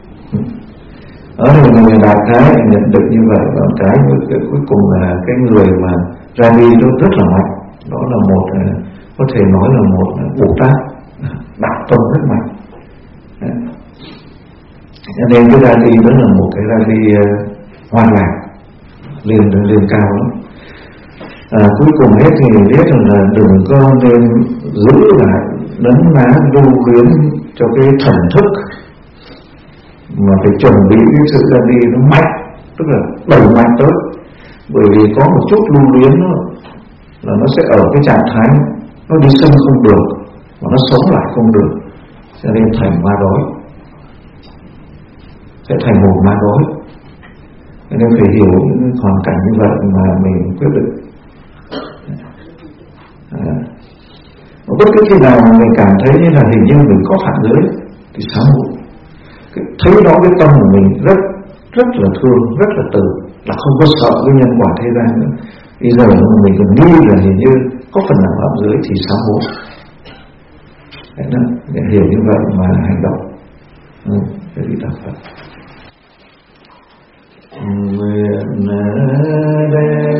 Ở đây mình đạt cái nhận định như vậy, và cái, cái cuối cùng là cái người mà ra đi đó rất là mạnh, đó là một, có thể nói là một Bồ Tát đạo tâm rất mạnh. Cho nên cái ra đi đó là một cái ra đi hoàn lạc, liền liền cao lắm. À, cuối cùng hết thì mình biết là đừng có nên giữ lại đấn ná lưu luyến cho cái thần thức, mà phải chuẩn bị cái sự ra đi nó mạnh, tức là đẩy mạnh tới. Bởi vì có một chút lưu luyến đó, là nó sẽ ở cái trạng thái nó đi sân không được, mà nó sống lại không được, cho nên thành ma đói, sẽ thành một ma đói. Cho nên phải hiểu những hoàn cảnh như vậy mà mình quyết định. À, bất cứ khi nào mình cảm thấy như là hình như mình có phạm giới thì sáng ngủ, thấy đó cái tâm của mình rất rất là thương, rất là từ, là không có sợ cái nhân quả thế gian nữa. Bây giờ mình còn nghi là hình như có phần nào phạm giới thì sáng ngủ. Đấy đó, để hiểu như vậy mà hành động. Ừ, cái gì đạo Phật. Nguyện